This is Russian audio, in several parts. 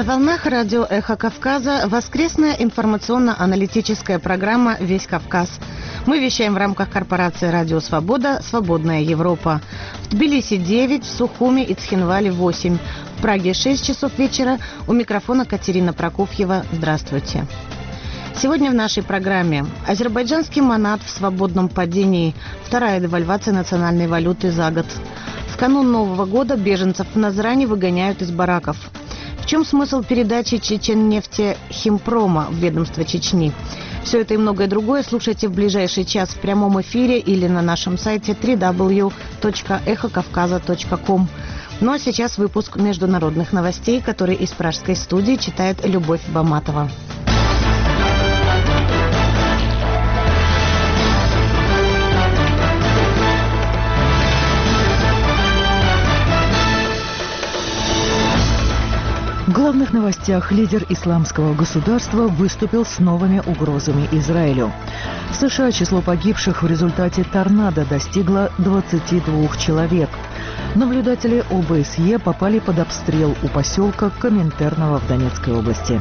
волнах радио «Эхо Кавказа» воскресная информационно-аналитическая программа «Весь Кавказ». Мы вещаем в рамках корпорации «Радио Свобода. Свободная Европа». В Тбилиси 9, в Сухуми и Цхинвале 8. В Праге 6 часов вечера. У микрофона Катерина Прокофьева. Здравствуйте. Сегодня в нашей программе азербайджанский манат в свободном падении. Вторая девальвация национальной валюты за год. В канун Нового года беженцев в Назрани выгоняют из бараков. В чем смысл передачи Чеченнефти Химпрома в ведомство Чечни? Все это и многое другое слушайте в ближайший час в прямом эфире или на нашем сайте www.эхокавказа.ком. Ну а сейчас выпуск международных новостей, который из пражской студии читает Любовь Баматова. В главных новостях лидер исламского государства выступил с новыми угрозами Израилю. В США число погибших в результате торнадо достигло 22 человек. Наблюдатели ОБСЕ попали под обстрел у поселка Коминтерново в Донецкой области.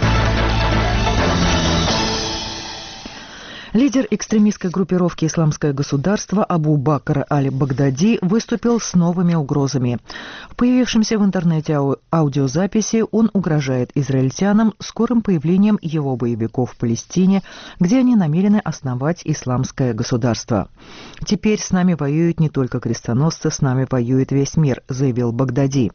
Лидер экстремистской группировки «Исламское государство» Абу Бакр аль-Багдади выступил с новыми угрозами. В появившемся в интернете аудиозаписи он угрожает израильтянам скорым появлением его боевиков в Палестине, где они намерены основать исламское государство. «Теперь с нами воюют не только крестоносцы, с нами воюет весь мир», — заявил Багдади.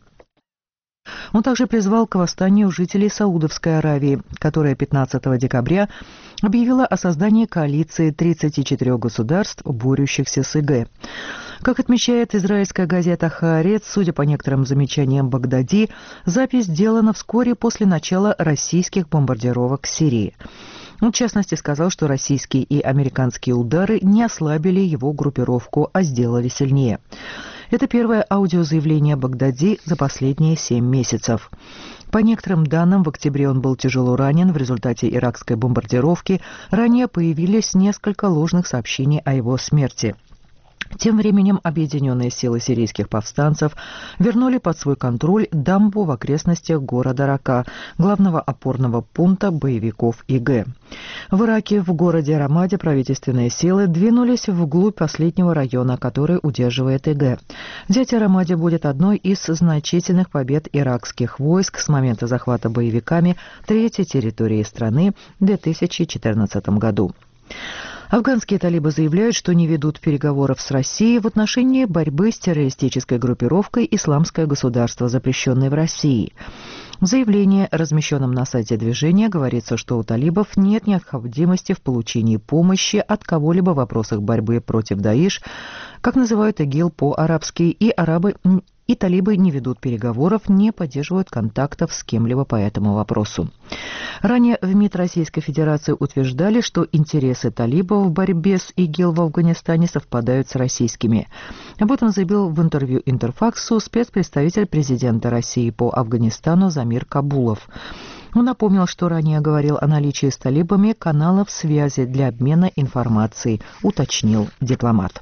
Он также призвал к восстанию жителей Саудовской Аравии, которая 15 декабря объявила о создании коалиции 34 государств, борющихся с ИГ. Как отмечает израильская газета «Хаарец», судя по некоторым замечаниям Багдади, запись сделана вскоре после начала российских бомбардировок Сирии. Он, в частности, сказал, что российские и американские удары не ослабили его группировку, а сделали сильнее. Это первое аудиозаявление Багдади за последние 7 месяцев. По некоторым данным, в октябре он был тяжело ранен в результате иракской бомбардировки. Ранее появились несколько ложных сообщений о его смерти. Тем временем объединенные силы сирийских повстанцев вернули под свой контроль дамбу в окрестностях города Рака, главного опорного пункта боевиков ИГ. В Ираке, в городе Рамаде, правительственные силы двинулись вглубь последнего района, который удерживает ИГ. Взятие Рамаде будет одной из значительных побед иракских войск с момента захвата боевиками третьей территории страны в 2014 году. Афганские талибы заявляют, что не ведут переговоров с Россией в отношении борьбы с террористической группировкой «Исламское государство», запрещенной в России. В заявлении, размещенном на сайте движения, говорится, что у талибов нет необходимости в получении помощи от кого-либо в вопросах борьбы против Даиш, как называют ИГИЛ по-арабски, и талибы не ведут переговоров, не поддерживают контактов с кем-либо по этому вопросу. Ранее в МИД Российской Федерации утверждали, что интересы талибов в борьбе с ИГИЛ в Афганистане совпадают с российскими. Об этом заявил в интервью Интерфаксу спецпредставитель президента России по Афганистану Замир Кабулов. Он напомнил, что ранее говорил о наличии с талибами каналов связи для обмена информацией, уточнил дипломат.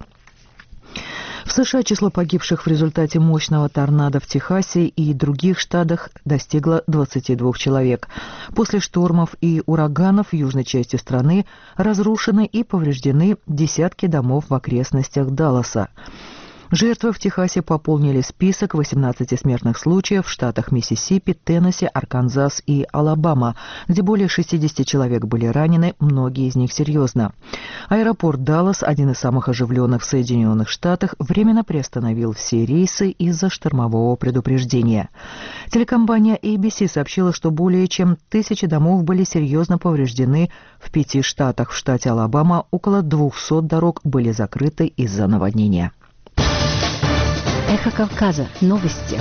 В США число погибших в результате мощного торнадо в Техасе и других штатах достигло 22 человек. После штормов и ураганов в южной части страны разрушены и повреждены десятки домов в окрестностях Далласа. Жертвы в Техасе пополнили список 18 смертных случаев в штатах Миссисипи, Теннесси, Арканзас и Алабама, где более 60 человек были ранены, многие из них серьезно. Аэропорт Даллас, один из самых оживленных в Соединенных Штатах, временно приостановил все рейсы из-за штормового предупреждения. Телекомпания ABC сообщила, что более чем 1000 домов были серьезно повреждены в 5 штатах. В штате Алабама около 200 дорог были закрыты из-за наводнения. Эхо Кавказа. Новости.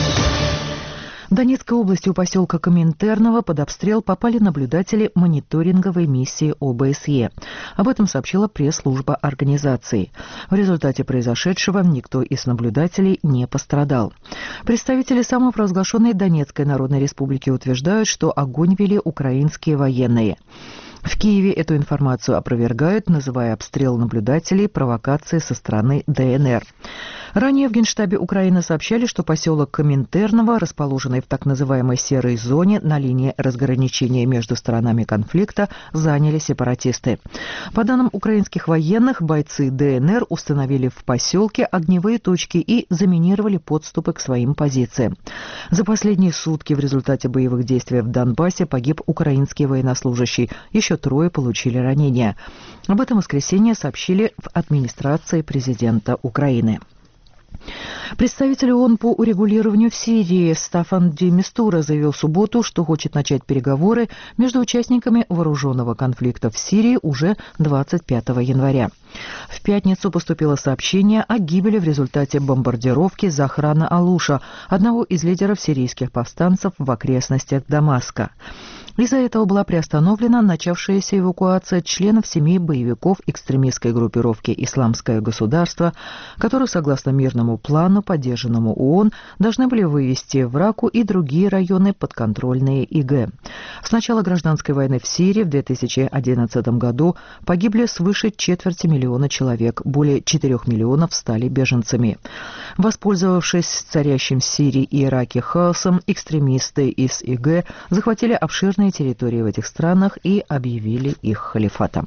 В Донецкой области у поселка Коминтерново под обстрел попали наблюдатели мониторинговой миссии ОБСЕ. Об этом сообщила пресс-служба организации. В результате произошедшего никто из наблюдателей не пострадал. Представители самопровозглашенной Донецкой Народной Республики утверждают, что огонь вели украинские военные. В Киеве эту информацию опровергают, называя обстрел наблюдателей провокацией со стороны ДНР. Ранее в Генштабе Украины сообщали, что поселок Коминтерново, расположенный в так называемой серой зоне на линии разграничения между сторонами конфликта, заняли сепаратисты. По данным украинских военных, бойцы ДНР установили в поселке огневые точки и заминировали подступы к своим позициям. За последние сутки в результате боевых действий в Донбассе погиб украинский военнослужащий. Еще 3 получили ранения. Об этом в воскресенье сообщили в администрации президента Украины. Представитель ООН по урегулированию в Сирии Стаффан де Мистура заявил в субботу, что хочет начать переговоры между участниками вооруженного конфликта в Сирии уже 25 января. В пятницу поступило сообщение о гибели в результате бомбардировки Захрана Алуша, одного из лидеров сирийских повстанцев в окрестностях Дамаска. Из-за этого была приостановлена начавшаяся эвакуация членов семей боевиков экстремистской группировки «Исламское государство», которых, согласно мирному плану, поддержанному ООН, должны были вывести в Раку и другие районы, подконтрольные ИГ. С начала гражданской войны в Сирии в 2011 году погибли свыше 250 000 человек, более 4 миллионов стали беженцами. Воспользовавшись царящим в Сирии и Ираке хаосом, экстремисты из ИГ захватили обширные территории в этих странах и объявили их халифатом.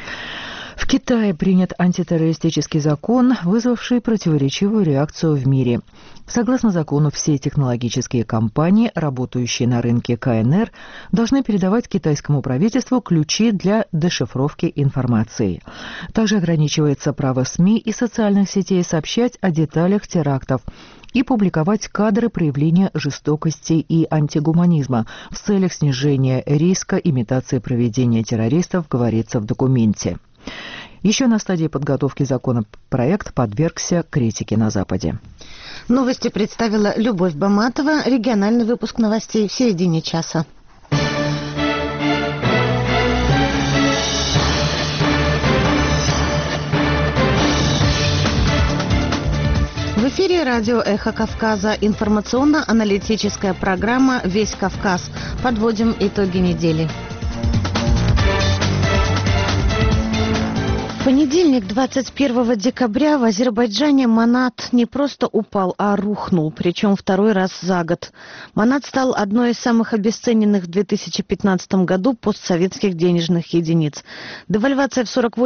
В Китае принят антитеррористический закон, вызвавший противоречивую реакцию в мире. Согласно закону, все технологические компании, работающие на рынке КНР, должны передавать китайскому правительству ключи для дешифровки информации. Также ограничивается право СМИ и социальных сетей сообщать о деталях терактов и публиковать кадры проявления жестокости и антигуманизма в целях снижения риска имитации проведения террористов, говорится в документе. Еще на стадии подготовки законопроект подвергся критике на Западе. Новости представила Любовь Баматова. Региональный выпуск новостей в середине часа. В эфире радио «Эхо Кавказа». Информационно-аналитическая программа «Весь Кавказ». Подводим итоги недели. В понедельник, 21 декабря, в Азербайджане манат не просто упал, а рухнул, причем второй раз за год. Манат стал одной из самых обесцененных в 2015 году постсоветских денежных единиц. Девальвация в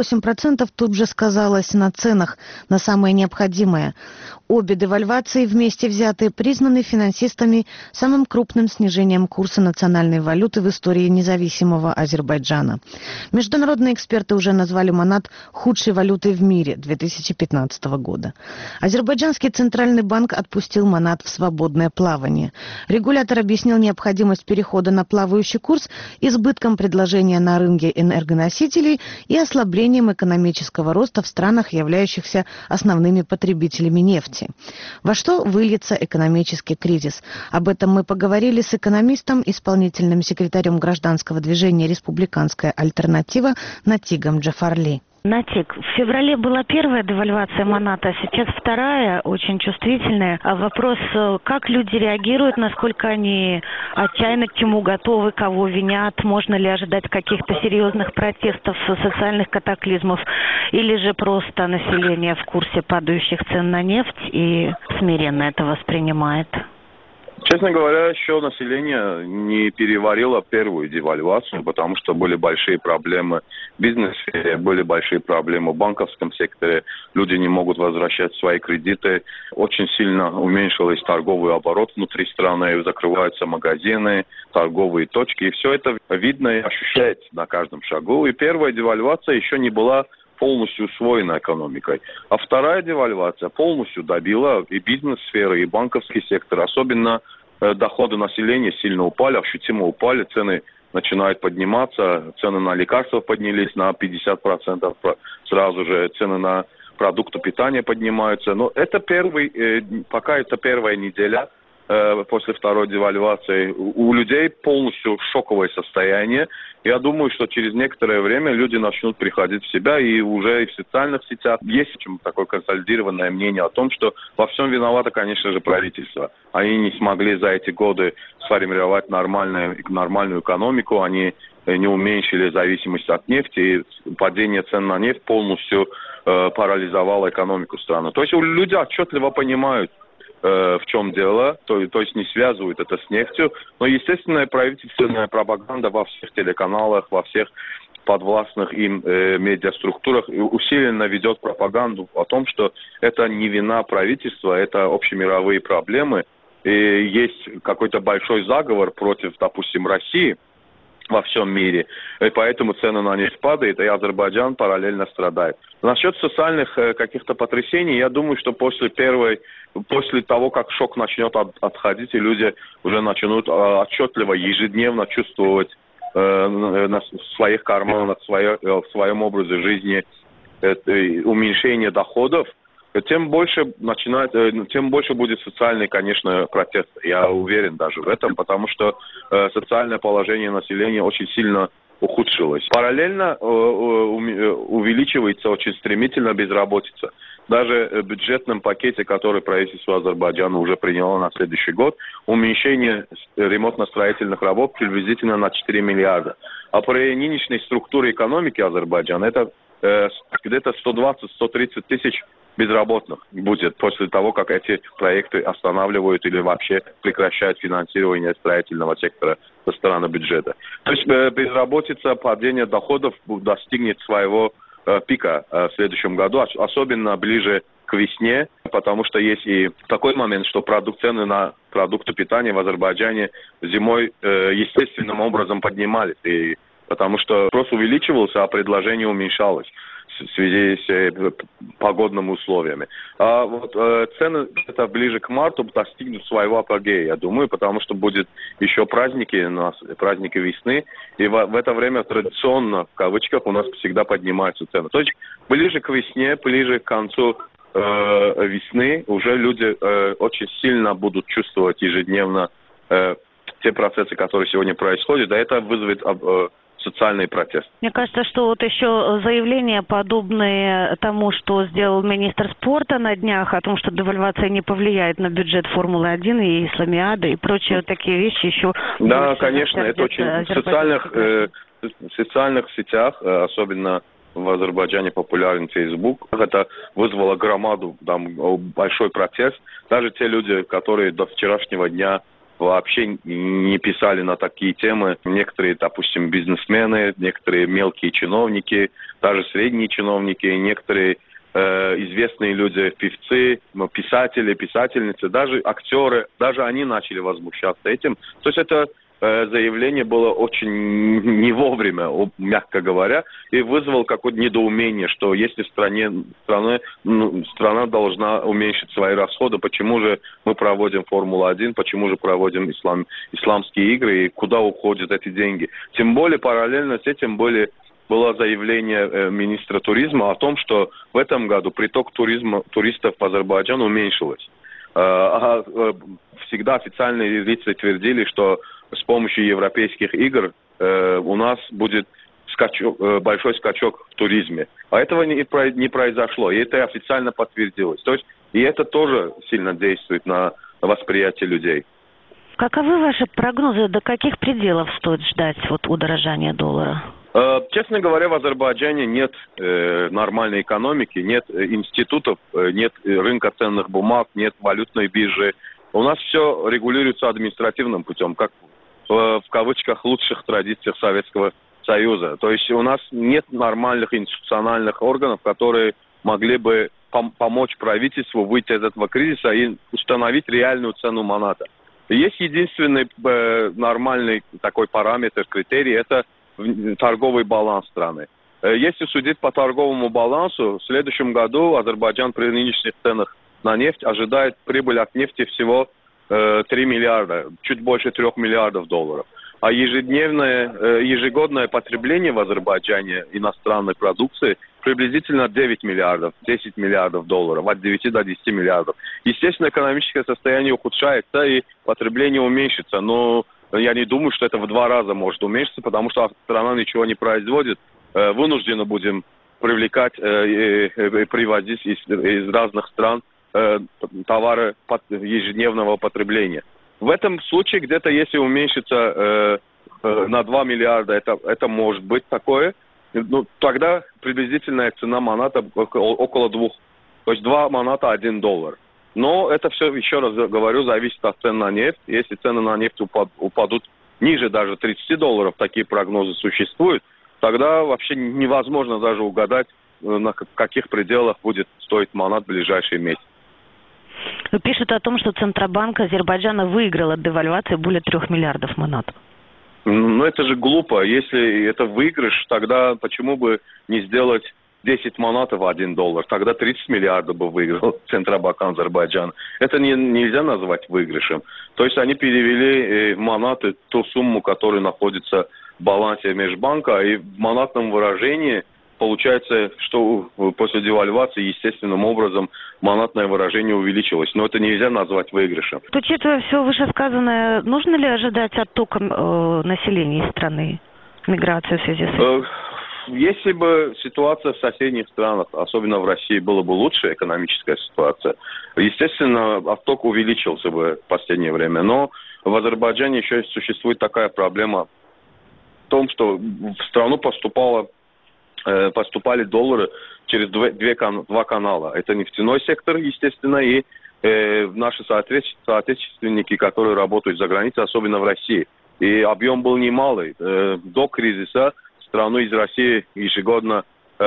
48% тут же сказалась на ценах, на самое необходимое. Обе девальвации вместе взятые признаны финансистами самым крупным снижением курса национальной валюты в истории независимого Азербайджана. Международные эксперты уже назвали манат худшей валютой в мире 2015 года. Азербайджанский центральный банк отпустил манат в свободное плавание. Регулятор объяснил необходимость перехода на плавающий курс избытком предложения на рынке энергоносителей и ослаблением экономического роста в странах, являющихся основными потребителями нефти. Во что выльется экономический кризис? Об этом мы поговорили с экономистом, исполнительным секретарем гражданского движения «Республиканская альтернатива» Натигом Джафарли. Натик, в феврале была первая девальвация маната, сейчас вторая, очень чувствительная. А вопрос, как люди реагируют, насколько они отчаянно к чему готовы, кого винят, можно ли ожидать каких-то серьезных протестов, социальных катаклизмов, или же просто население в курсе падающих цен на нефть и смиренно это воспринимает? Честно говоря, еще население не переварило первую девальвацию, потому что были большие проблемы в бизнесе, были большие проблемы в банковском секторе, люди не могут возвращать свои кредиты, очень сильно уменьшился торговый оборот внутри страны, закрываются магазины, торговые точки, и все это видно и ощущается на каждом шагу. И первая девальвация еще не была полностью усвоена экономикой. А вторая девальвация полностью добила и бизнес-сферы, и банковский сектор. Особенно доходы населения сильно упали, ощутимо упали, цены начинают подниматься, цены на лекарства поднялись на 50%, сразу же цены на продукты питания поднимаются. Но это пока это первая неделя после второй девальвации. У людей полностью шоковое состояние. Я думаю, что через некоторое время люди начнут приходить в себя, и уже и в социальных сетях есть такое консолидированное мнение о том, что во всем виновато, конечно же, правительство. Они не смогли за эти годы сформировать нормальную экономику, они не уменьшили зависимость от нефти, и падение цен на нефть полностью парализовало экономику страны. То есть люди отчетливо понимают, в чем дело, то есть не связывают это с нефтью, но, естественно, правительственная пропаганда во всех телеканалах, во всех подвластных им медиаструктурах усиленно ведет пропаганду о том, что это не вина правительства, это общемировые проблемы, и есть какой-то большой заговор против, допустим, России во всем мире, и поэтому цены на нефть падают, и Азербайджан параллельно страдает. Насчет социальных каких-то потрясений, я думаю, что после того, как шок начнет отходить, и люди уже начнут отчетливо, ежедневно чувствовать в своих карманах, в своем образе жизни уменьшение доходов, тем больше будет социальный, конечно, протест. Я уверен даже в этом, потому что социальное положение населения очень сильно ухудшилось. Параллельно увеличивается очень стремительно безработица. Даже в бюджетном пакете, который правительство Азербайджана уже приняло на следующий год, уменьшение ремонтно-строительных работ приблизительно на 4 миллиарда. А при нынешней структуре экономики Азербайджана это где-то 120-130 тысяч безработных будет после того, как эти проекты останавливают или вообще прекращают финансирование строительного сектора со стороны бюджета. То есть безработица, падение доходов достигнет своего пика в следующем году, особенно ближе к весне, потому что есть и такой момент, что цены на продукты питания в Азербайджане зимой естественным образом поднимались, потому что спрос увеличивался, а предложение уменьшалось в связи с погодными условиями. А вот цены где-то ближе к марту достигнут своего апогея, я думаю, потому что будут еще праздники весны, и в это время традиционно, в кавычках, у нас всегда поднимаются цены. То есть ближе к весне, ближе к концу весны уже люди очень сильно будут чувствовать ежедневно те процессы, которые сегодня происходят, а это вызовет социальный протест. Мне кажется, что вот еще заявления, подобные тому, что сделал министр спорта на днях, о том, что девальвация не повлияет на бюджет Формулы-1 и Исламиады и прочие такие вещи еще... Да, конечно, это очень в социальных сетях, особенно в Азербайджане популярен Facebook. Это вызвало громаду, большой протест. Даже те люди, которые до вчерашнего дня вообще не писали на такие темы. Некоторые, допустим, бизнесмены, некоторые мелкие чиновники, даже средние чиновники, некоторые известные люди, певцы, писатели, писательницы, даже актеры, даже они начали возмущаться этим. То есть это заявление было очень не вовремя, мягко говоря, и вызвало какое-то недоумение, что если страна должна уменьшить свои расходы, почему же мы проводим Формулу-1, почему же проводим исламские игры, и куда уходят эти деньги. Тем более параллельно с этим было заявление министра туризма о том, что в этом году приток туристов в Азербайджан уменьшилось. Всегда официальные лица твердили, что с помощью европейских игр у нас будет большой скачок в туризме. А этого не произошло, и это официально подтвердилось. То есть, и это тоже сильно действует на восприятие людей. Каковы ваши прогнозы, до каких пределов стоит ждать удорожания доллара? Честно говоря, в Азербайджане нет нормальной экономики, нет институтов, нет рынка ценных бумаг, нет валютной биржи. У нас все регулируется административным путем, как в кавычках лучших традициях Советского Союза. То есть у нас нет нормальных институциональных органов, которые могли бы помочь правительству выйти из этого кризиса и установить реальную цену маната. Есть единственный нормальный такой параметр, критерий, это торговый баланс страны. Если судить по торговому балансу, в следующем году Азербайджан при нынешних ценах на нефть ожидает прибыль от нефти всего 3 миллиарда, чуть больше 3 миллиардов долларов. А ежегодное потребление в Азербайджане иностранной продукции приблизительно 9 миллиардов, 10 миллиардов долларов, от 9 до 10 миллиардов. Естественно, экономическое состояние ухудшается и потребление уменьшится, но я не думаю, что это в 2 раза может уменьшиться, потому что страна ничего не производит. Вынуждены будем привлекать и привозить из разных стран товары ежедневного потребления. В этом случае где-то, если уменьшится на 2 миллиарда это может быть такое. Ну, тогда приблизительная цена маната около 2. То есть 2 маната $1. Но это все, еще раз говорю, зависит от цен на нефть. Если цены на нефть упадут ниже даже $30, такие прогнозы существуют, тогда вообще невозможно даже угадать, на каких пределах будет стоить манат в ближайшие месяцы. Пишут о том, что Центробанк Азербайджана выиграл от девальвации более 3 миллиардов манат. Ну, это же глупо. Если это выигрыш, тогда почему бы не сделать 10 манатов $1? Тогда 30 миллиардов бы выиграл Центробанк Азербайджана. Это нельзя назвать выигрышем. То есть они перевели в манаты ту сумму, которая находится в балансе межбанка, и в манатном выражении получается, что после девальвации естественным образом манатное выражение увеличилось. Но это нельзя назвать выигрышем. Учитывая все вышесказанное, нужно ли ожидать оттока населения из страны, миграцию в связи с этим? Если бы ситуация в соседних странах, особенно в России, была бы лучше, экономическая ситуация, естественно, отток увеличился бы в последнее время. Но в Азербайджане еще существует такая проблема в том, что в страну поступали доллары через два канала. Это нефтяной сектор, естественно, и наши соотечественники, которые работают за границей, особенно в России. И объем был немалый. До кризиса в страну из России ежегодно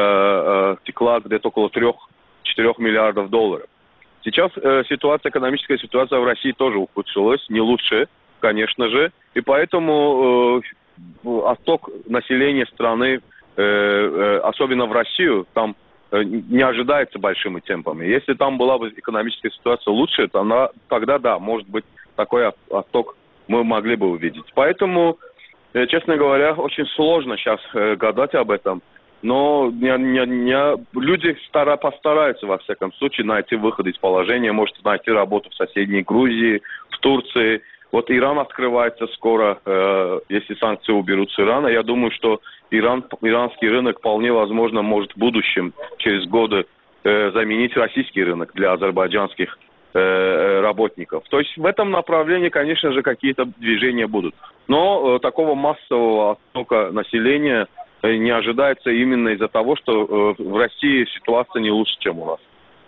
текла где-то около 3-4 миллиардов долларов. Сейчас экономическая ситуация в России тоже ухудшилась, не лучше, конечно же. И поэтому отток населения страны, особенно в Россию, там не ожидается большими темпами. Если там была бы экономическая ситуация лучше, то тогда да, может быть, такой отток мы могли бы увидеть. Поэтому, честно говоря, очень сложно сейчас гадать об этом. Но люди постараются, во всяком случае, найти выход из положения, может найти работу в соседней Грузии, в Турции. Вот Иран открывается скоро, если санкции уберут с Ирана. Я думаю, что иранский рынок вполне возможно может в будущем, через годы, заменить российский рынок для азербайджанских работников. То есть в этом направлении, конечно же, какие-то движения будут. Но такого массового оттока населения не ожидается именно из-за того, что в России ситуация не лучше, чем у нас.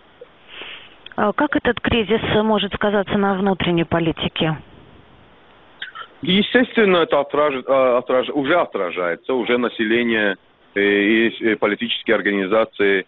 Как этот кризис может сказаться на внутренней политике? Естественно, это уже отражается. Уже население и политические организации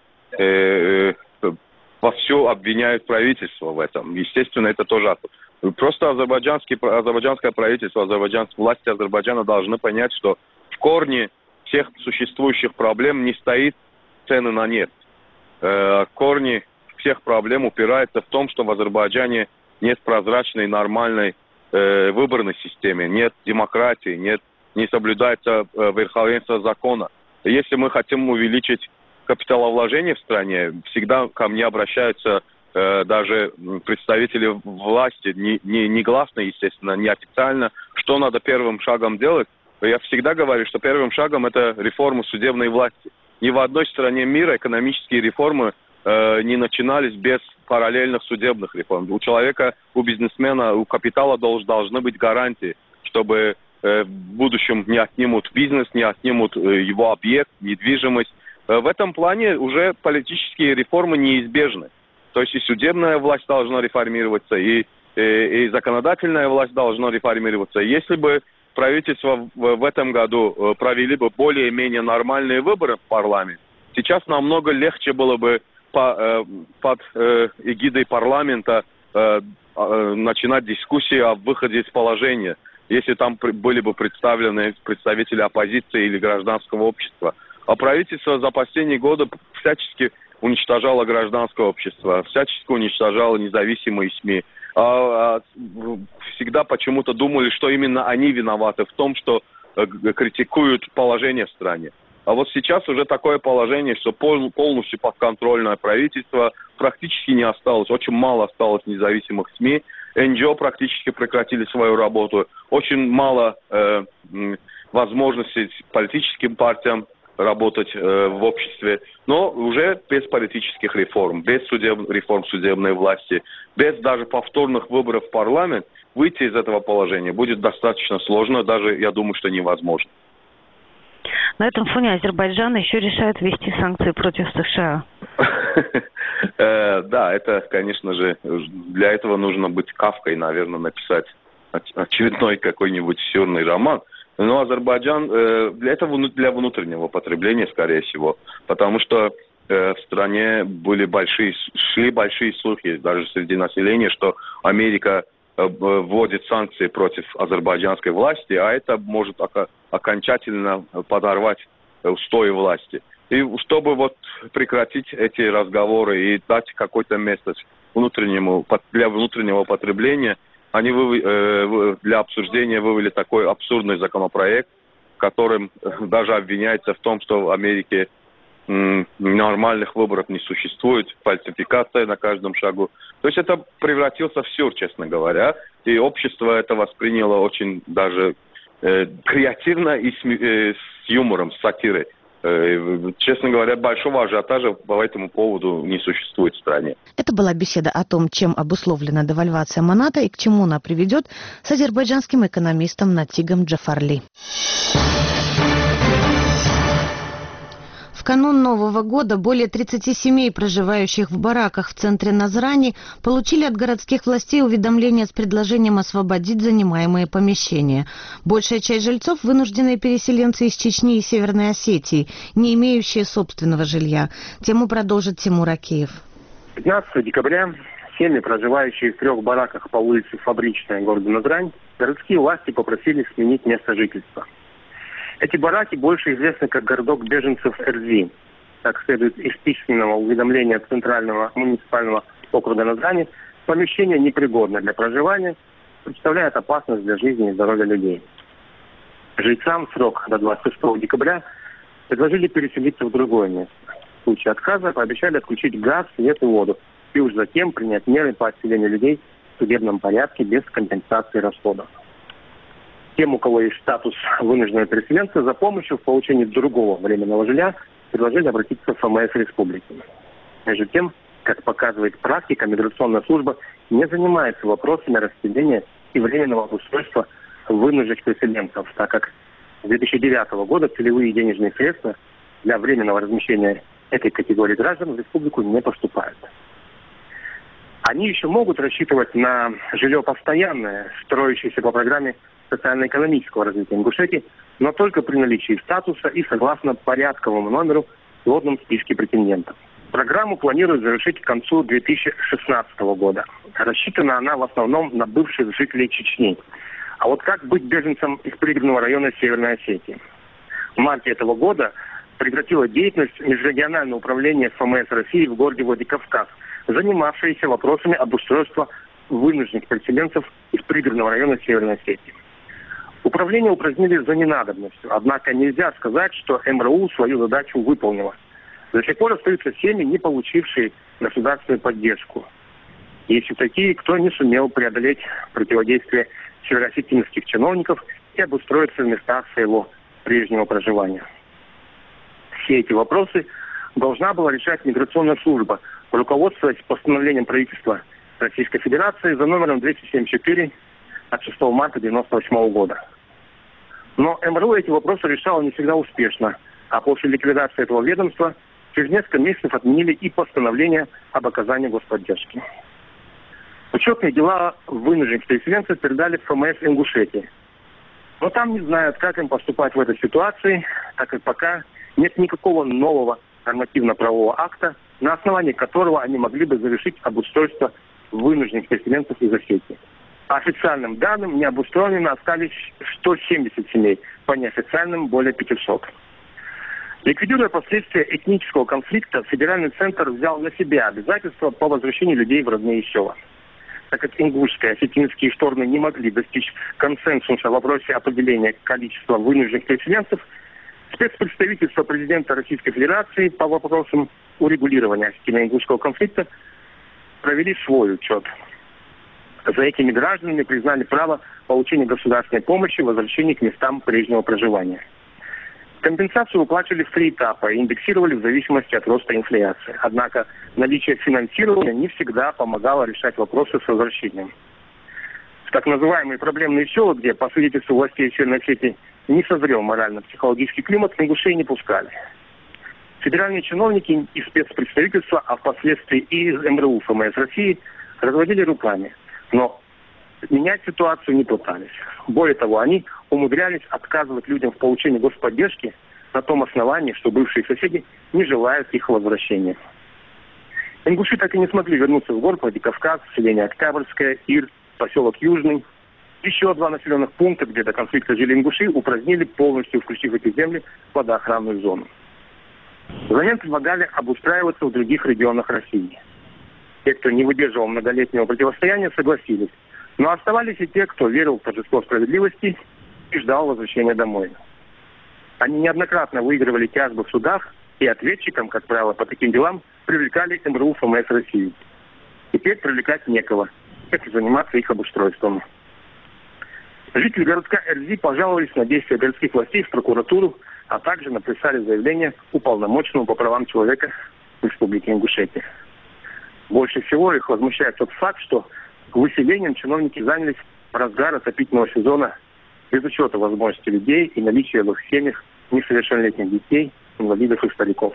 вовсю обвиняют правительство в этом. Естественно, это тоже... Просто азербайджанское правительство, власти Азербайджана должны понять, что в корне всех существующих проблем не стоит цены на нефть. Корни всех проблем упираются в том, что в Азербайджане нет прозрачной, нормальной выборной системы, нет демократии, не соблюдается верховенство закона. Если мы хотим увеличить капиталовложение в стране, всегда ко мне обращаются даже представители власти, негласно, естественно, неофициально, что надо первым шагом делать. Я всегда говорю, что первым шагом это реформа судебной власти. Ни в одной стране мира экономические реформы не начинались без параллельных судебных реформ. У человека, у бизнесмена, у капитала должны быть гарантии, чтобы в будущем не отнимут бизнес, не отнимут его объект, недвижимость. В этом плане уже политические реформы неизбежны. То есть и судебная власть должна реформироваться, и законодательная власть должна реформироваться. Если бы правительство в этом году провели бы более-менее нормальные выборы в парламент, сейчас намного легче было бы под эгидой парламента начинать дискуссии о выходе из положения, если там были бы представлены представители оппозиции или гражданского общества. А правительство за последние годы всячески уничтожало гражданское общество, всячески уничтожало независимые СМИ. Всегда почему-то думали, что именно они виноваты в том, что критикуют положение в стране. А вот сейчас уже такое положение, что полностью подконтрольное правительство, практически не осталось, очень мало осталось независимых СМИ, НГО практически прекратили свою работу, очень мало возможностей политическим партиям работать в обществе, но уже без политических реформ, без реформ судебной власти, без даже повторных выборов в парламент, выйти из этого положения будет достаточно сложно, даже, я думаю, что невозможно. На этом фоне Азербайджан еще решает ввести санкции против США. Да, это, конечно же, для этого нужно быть Кафкой, наверное, написать очередной какой-нибудь сюрный роман. Но Азербайджан для этого для внутреннего потребления, скорее всего, потому что в стране шли большие слухи даже среди населения, что Америка вводит санкции против азербайджанской власти, а это может окончательно подорвать устои власти. И чтобы прекратить эти разговоры и дать какое-то место для внутреннего потребления, они для обсуждения вывели такой абсурдный законопроект, в котором даже обвиняется в том, что в Америке нормальных выборов не существует, фальсификация на каждом шагу. То есть это превратился в сюр, честно говоря, и общество это восприняло очень даже креативно и с юмором, с сатирой. Честно говоря, большого ажиотажа по этому поводу не существует в стране. Это была беседа о том, чем обусловлена девальвация маната и к чему она приведет, с азербайджанским экономистом Натигом Джафарли. В канун Нового года более 30 семей, проживающих в бараках в центре Назрани, получили от городских властей уведомление с предложением освободить занимаемые помещения. Большая часть жильцов – вынужденные переселенцы из Чечни и Северной Осетии, не имеющие собственного жилья. Тему продолжит Тимур Акеев. 15 декабря семьи, проживающие в 3 бараках по улице Фабричная города Назрань, городские власти попросили сменить место жительства. Эти бараки больше известны как городок беженцев Эрзин. Как следует из письменного уведомления Центрального муниципального округа Назрани, помещение непригодно для проживания, представляет опасность для жизни и здоровья людей. Жильцам срок до 26 декабря предложили переселиться в другое место. В случае отказа пообещали отключить газ, свет и воду, и уж затем принять меры по отселению людей в судебном порядке без компенсации расходов. Тем, у кого есть статус вынужденного переселенца, за помощью в получении другого временного жилья предложили обратиться в ФМС республики. Между тем, как показывает практика, миграционная служба не занимается вопросами расселения и временного обустройства вынужденных переселенцев, так как с 2009 года целевые денежные средства для временного размещения этой категории граждан в республику не поступают. Они еще могут рассчитывать на жилье постоянное, строящееся по программе социально-экономического развития Ингушетии, но только при наличии статуса и согласно порядковому номеру в сводном списке претендентов. Программу планируют завершить к концу 2016 года. Рассчитана она в основном на бывших жителей Чечни. А вот как быть беженцам из пригородного района Северной Осетии? В марте этого года прекратило деятельность межрегиональное управление ФМС России в городе Владикавказ, занимавшееся вопросами обустройства вынужденных переселенцев из пригородного района Северной Осетии. Управление упразднили за ненадобностью, однако нельзя сказать, что МРУ свою задачу выполнила. До сих пор остаются семьи, не получившие государственную поддержку. Есть и такие, кто не сумел преодолеть противодействие североосетинских чиновников и обустроиться в местах своего прежнего проживания. Все эти вопросы должна была решать миграционная служба, руководствуясь постановлением правительства Российской Федерации за номером 274 от 6 марта 1998 года. Но МРУ эти вопросы решало не всегда успешно, а после ликвидации этого ведомства через несколько месяцев отменили и постановление об оказании господдержки. Учетные дела вынужденных переселенцев передали в ФМС Ингушетии. Но там не знают, как им поступать в этой ситуации, так как пока нет никакого нового нормативно-правового акта, на основании которого они могли бы завершить обустройство вынужденных переселенцев из Осетии. По официальным данным, необустроенными остались 170 семей, по неофициальным более 500. Ликвидируя последствия этнического конфликта, федеральный центр взял на себя обязательства по возвращению людей в родные села. Так как ингушские, осетинские стороны не могли достичь консенсуса в вопросе определения количества вынужденных переселенцев, спецпредставительство президента Российской Федерации по вопросам урегулирования осетино-ингушского конфликта провели свой учет. За этими гражданами признали право получения государственной помощи в возвращении к местам прежнего проживания. Компенсацию выплачивали в 3 этапа и индексировали в зависимости от роста инфляции. Однако наличие финансирования не всегда помогало решать вопросы с возвращением. В так называемые проблемные села, где, по свидетельству властей Северной Осетии, не созрел морально-психологический климат, ингушей не пускали. Федеральные чиновники из спецпредставительства, а впоследствии и из МРУ ФМС России разводили руками. Но менять ситуацию не пытались. Более того, они умудрялись отказывать людям в получении господдержки на том основании, что бывшие соседи не желают их возвращения. Ингуши так и не смогли вернуться в город Владикавказ, селение Октябрьское, Ир, поселок Южный. Еще 2 населенных пункта, где до конфликта жили ингуши, упразднили полностью, включив эти земли в водоохранную зону. Взамен предлагали обустраиваться в других регионах России. Те, кто не выдерживал многолетнего противостояния, согласились. Но оставались и те, кто верил в торжество справедливости и ждал возвращения домой. Они неоднократно выигрывали тяжбы в судах, и ответчикам, как правило, по таким делам привлекали МРУ ФМС России. Теперь привлекать некого, как и заниматься их обустройством. Жители городка Эрзи пожаловались на действия городских властей в прокуратуру, а также написали заявление уполномоченному по правам человека Республики Ингушетия. Больше всего их возмущает тот факт, что выселением чиновники занялись в разгар отопительного сезона без учета возможностей людей и наличия в их семьях несовершеннолетних детей, инвалидов и стариков.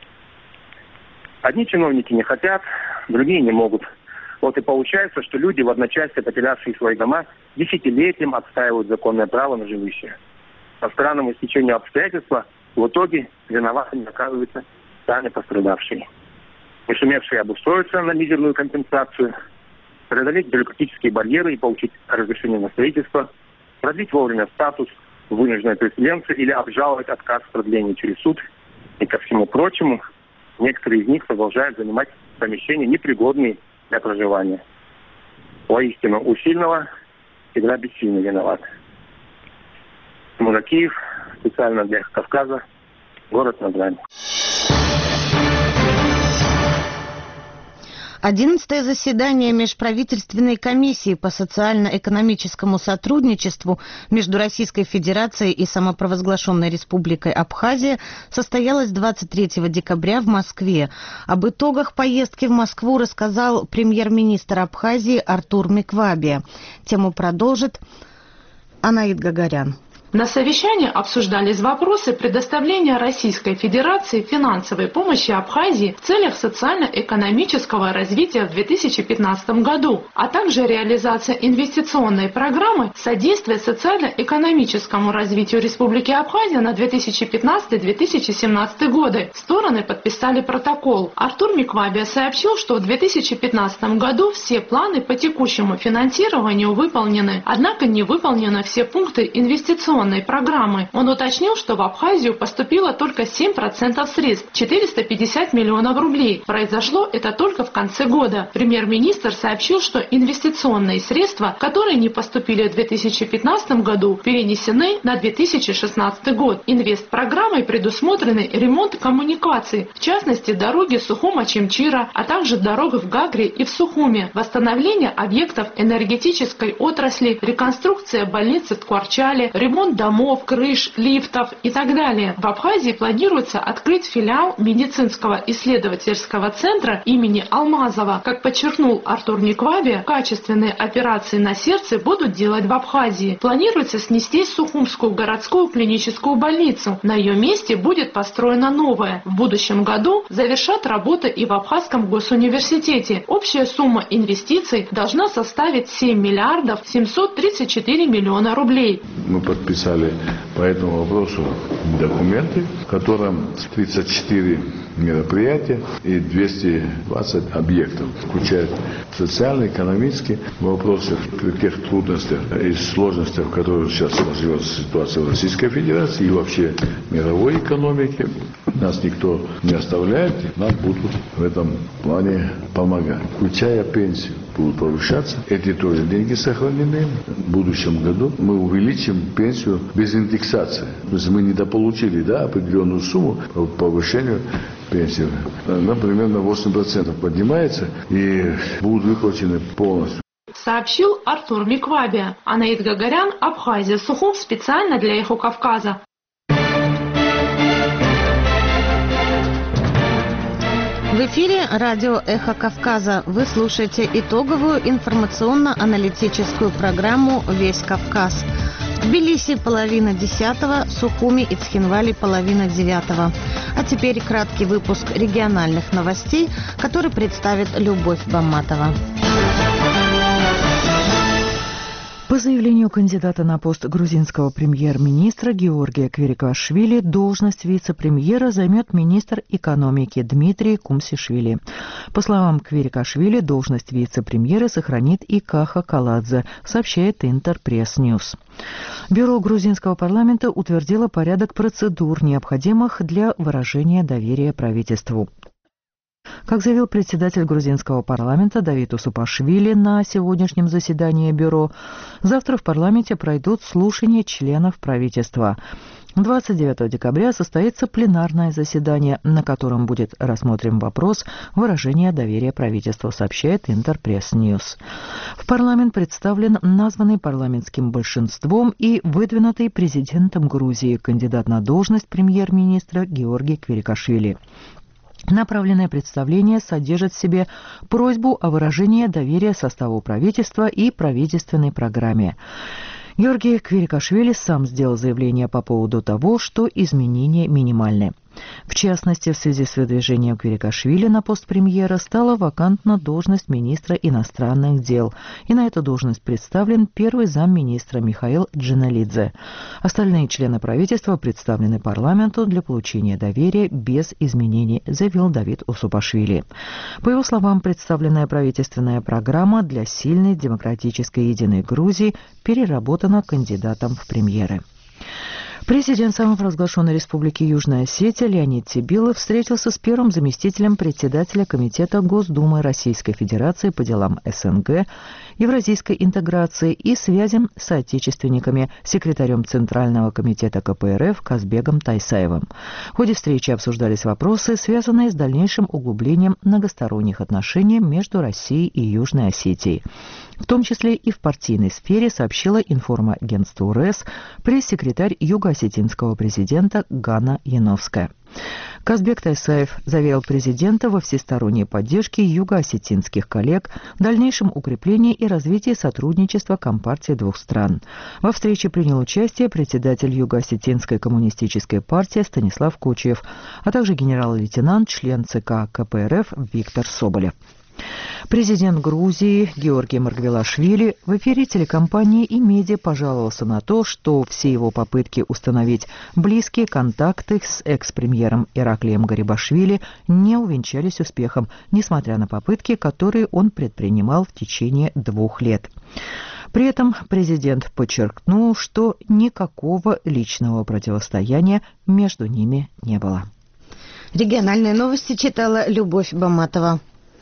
Одни чиновники не хотят, другие не могут. Вот и получается, что люди, в одночасье потерявшие свои дома, десятилетиям отстаивают законное право на жилище. По странному стечению обстоятельств в итоге виноватыми оказываются сами пострадавшие. Не сумевшие обустроиться на мизерную компенсацию, преодолеть бюрократические барьеры и получить разрешение на строительство, продлить вовремя статус вынужденной переселенца или обжаловать отказ в продлении через суд. И ко всему прочему, некоторые из них продолжают занимать помещения, непригодные для проживания. Воистину, у сильного всегда бессильно виноват. Муракиев, специально для Кавказа, город Назрань. 11-е заседание Межправительственной комиссии по социально-экономическому сотрудничеству между Российской Федерацией и самопровозглашенной Республикой Абхазия состоялось 23 декабря в Москве. Об итогах поездки в Москву рассказал премьер-министр Абхазии Артур Миквабе. Тему продолжит Анаит Гагарян. На совещании обсуждались вопросы предоставления Российской Федерации финансовой помощи Абхазии в целях социально-экономического развития в 2015 году, а также реализация инвестиционной программы содействия социально-экономическому развитию Республики Абхазия на 2015-2017 годы. Стороны подписали протокол. Артур Миквабе сообщил, что в 2015 году все планы по текущему финансированию выполнены, однако не выполнены все пункты инвестиционной программы. Он уточнил, что в Абхазию поступило только 7% средств, 450 миллионов рублей. Произошло это только в конце года. Премьер-министр сообщил, что инвестиционные средства, которые не поступили в 2015 году, перенесены на 2016 год. Инвестпрограммой предусмотрены ремонт коммуникаций, в частности дороги Сухума-Чемчира, а также дорог в Гагре и в Сухуме, восстановление объектов энергетической отрасли, реконструкция больницы в Ткварчале, ремонт домов, крыш, лифтов и так далее. В Абхазии планируется открыть филиал медицинского исследовательского центра имени Алмазова. Как подчеркнул Артур Миквабе, качественные операции на сердце будут делать в Абхазии. Планируется снести Сухумскую городскую клиническую больницу. На ее месте будет построена новая. В будущем году завершат работы и в Абхазском госуниверситете. Общая сумма инвестиций должна составить 7 миллиардов 734 миллиона рублей. Мы подписали по этому вопросу документы, в котором 34 мероприятия и 220 объектов, включая социально-экономические вопросы, при тех трудностях и сложностях, в которых сейчас сложилась ситуация в Российской Федерации и вообще мировой экономике. Нас никто не оставляет, нам будут в этом плане помогать, включая пенсию. Будут повышаться. Эти тоже деньги сохранены. В будущем году мы увеличим пенсию без индексации. То есть мы недополучили определенную сумму по повышению пенсии. Она примерно 8% поднимается и будут выплачены полностью. Сообщил Артур Миквабе. Анаит Гагарян, Абхазия, Сухум, специально для Эхо Кавказа. В эфире радио «Эхо Кавказа». Вы слушаете итоговую информационно-аналитическую программу «Весь Кавказ». В Тбилиси 9:30, Сухуми и Цхинвали 8:30. А теперь краткий выпуск региональных новостей, который представит Любовь Бамматова. По заявлению кандидата на пост грузинского премьер-министра Георгия Квирикашвили должность вице-премьера займет министр экономики Дмитрий Кумсишвили. По словам Квирикашвили, должность вице-премьера сохранит и Каха Каладзе, сообщает Интерпресс-Ньюс. Бюро грузинского парламента утвердило порядок процедур, необходимых для выражения доверия правительству. Как заявил председатель грузинского парламента Давид Усупашвили на сегодняшнем заседании бюро, завтра в парламенте пройдут слушания членов правительства. 29 декабря состоится пленарное заседание, на котором будет рассмотрен вопрос выражения доверия правительству, сообщает Интерпресс-Ньюс. В парламент представлен названный парламентским большинством и выдвинутый президентом Грузии кандидат на должность премьер-министра Георгий Квирикашвили. Направленное представление содержит в себе просьбу о выражении доверия составу правительства и правительственной программе. Георгий Квирикашвили сам сделал заявление по поводу того, что изменения минимальны. В частности, в связи с выдвижением Квирикашвили на пост премьера стала вакантна должность министра иностранных дел, и на эту должность представлен первый замминистра Михаил Джиналидзе. Остальные члены правительства представлены парламенту для получения доверия без изменений, заявил Давид Усупашвили. По его словам, представленная правительственная программа для сильной демократической единой Грузии переработана кандидатом в премьеры. Президент самопровозглашенной республики Южная Осетия Леонид Тибилов встретился с первым заместителем председателя Комитета Госдумы Российской Федерации по делам СНГ, евразийской интеграции и связям с соотечественниками, секретарем Центрального комитета КПРФ Казбегом Тайсаевым. В ходе встречи обсуждались вопросы, связанные с дальнейшим углублением многосторонних отношений между Россией и Южной Осетией. В том числе и в партийной сфере, сообщила информагентству РЭС пресс-секретарь юго-осетинского президента Гана Яновская. Казбек Тайсаев заверил президента во всесторонней поддержке юго-осетинских коллег, дальнейшем укреплении и развитии сотрудничества Компартии двух стран. Во встрече принял участие председатель Юго-Осетинской коммунистической партии Станислав Кучиев, а также генерал-лейтенант, член ЦК КПРФ Виктор Соболев. Президент Грузии Георгий Маргвелашвили в эфире телекомпании «Имедиа» пожаловался на то, что все его попытки установить близкие контакты с экс-премьером Ираклием Гарибашвили не увенчались успехом, несмотря на попытки, которые он предпринимал в течение 2 лет. При этом президент подчеркнул, что никакого личного противостояния между ними не было. Региональные новости читала Любовь Бамматова.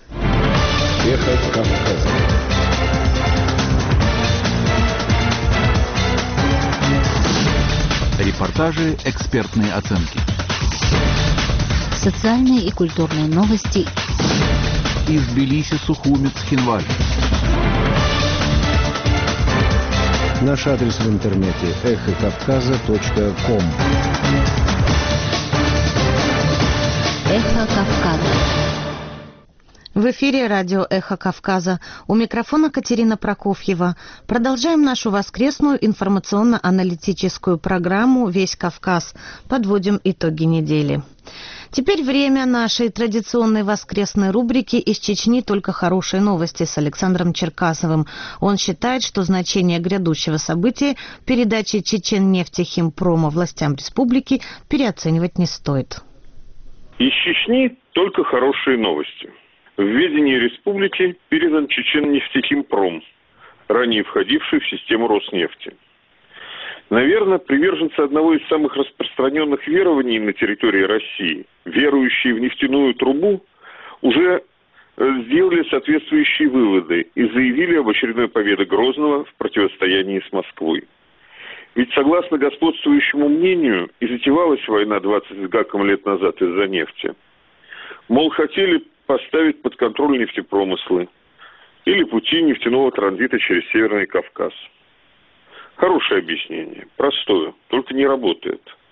Эхо Кавказа. Репортажи, экспертные оценки. Социальные и культурные новости. Из Тбилиси, Сухуми, Цхинвали. Наш адрес в интернете эхокавказа.ком. Эхо Кавказа. В эфире радио «Эхо Кавказа». У микрофона Катерина Прокофьева. Продолжаем нашу воскресную информационно-аналитическую программу «Весь Кавказ». Подводим итоги недели. Теперь время нашей традиционной воскресной рубрики «Из Чечни только хорошие новости» с Александром Черкасовым. Он считает, что значение грядущего события передачи Чеченнефтехимпрома властям республики переоценивать не стоит. Из Чечни только хорошие новости. В ведении республики передан Чеченнефтехимпром, ранее входивший в систему Роснефти. Наверное, приверженцы одного из самых распространенных верований на территории России, верующие в нефтяную трубу, уже сделали соответствующие выводы и заявили об очередной победе Грозного в противостоянии с Москвой. Ведь, согласно господствующему мнению, и затевалась война 20 с гаком лет назад из-за нефти. Мол, хотели поставить под контроль нефтепромыслы или пути нефтяного транзита через Северный Кавказ. Хорошее объяснение, простое, только не работает.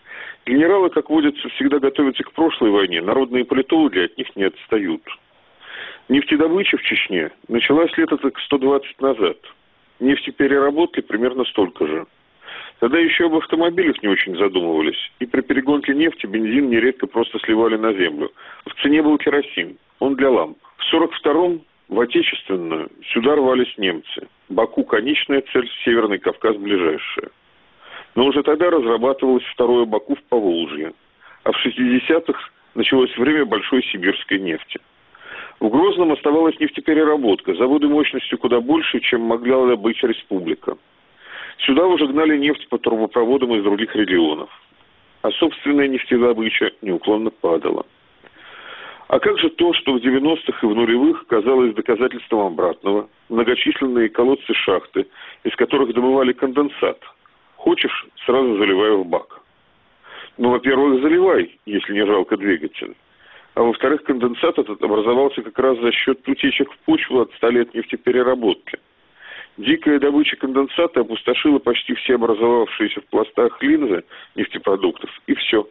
Генералы, как водится, всегда готовятся к прошлой войне. Народные политологи от них не отстают. Нефтедобыча в Чечне началась лет так 120 назад. Нефтепереработки примерно столько же. Тогда еще об автомобилях не очень задумывались. И при перегонке нефти бензин нередко просто сливали на землю. В цене был керосин. Он для ламп. В 42-м в отечественную сюда рвались немцы. Баку – конечная цель, Северный Кавказ – ближайшая. Но уже тогда разрабатывалось второе Баку в Поволжье. А в 60-х началось время большой сибирской нефти. В Грозном оставалась нефтепереработка, заводы мощностью куда больше, чем могла добыть республика. Сюда уже гнали нефть по трубопроводам из других регионов. А собственная нефтедобыча неуклонно падала. А как же то, что в 90-х и в нулевых казалось доказательством обратного? Многочисленные колодцы-шахты, из которых добывали конденсат. Хочешь, сразу заливай в бак. Ну, во-первых, заливай, если не жалко двигатель. А во-вторых, конденсат этот образовался как раз за счет утечек в почву от 100 лет нефтепереработки. Дикая добыча конденсата опустошила почти все образовавшиеся в пластах линзы нефтепродуктов, и все.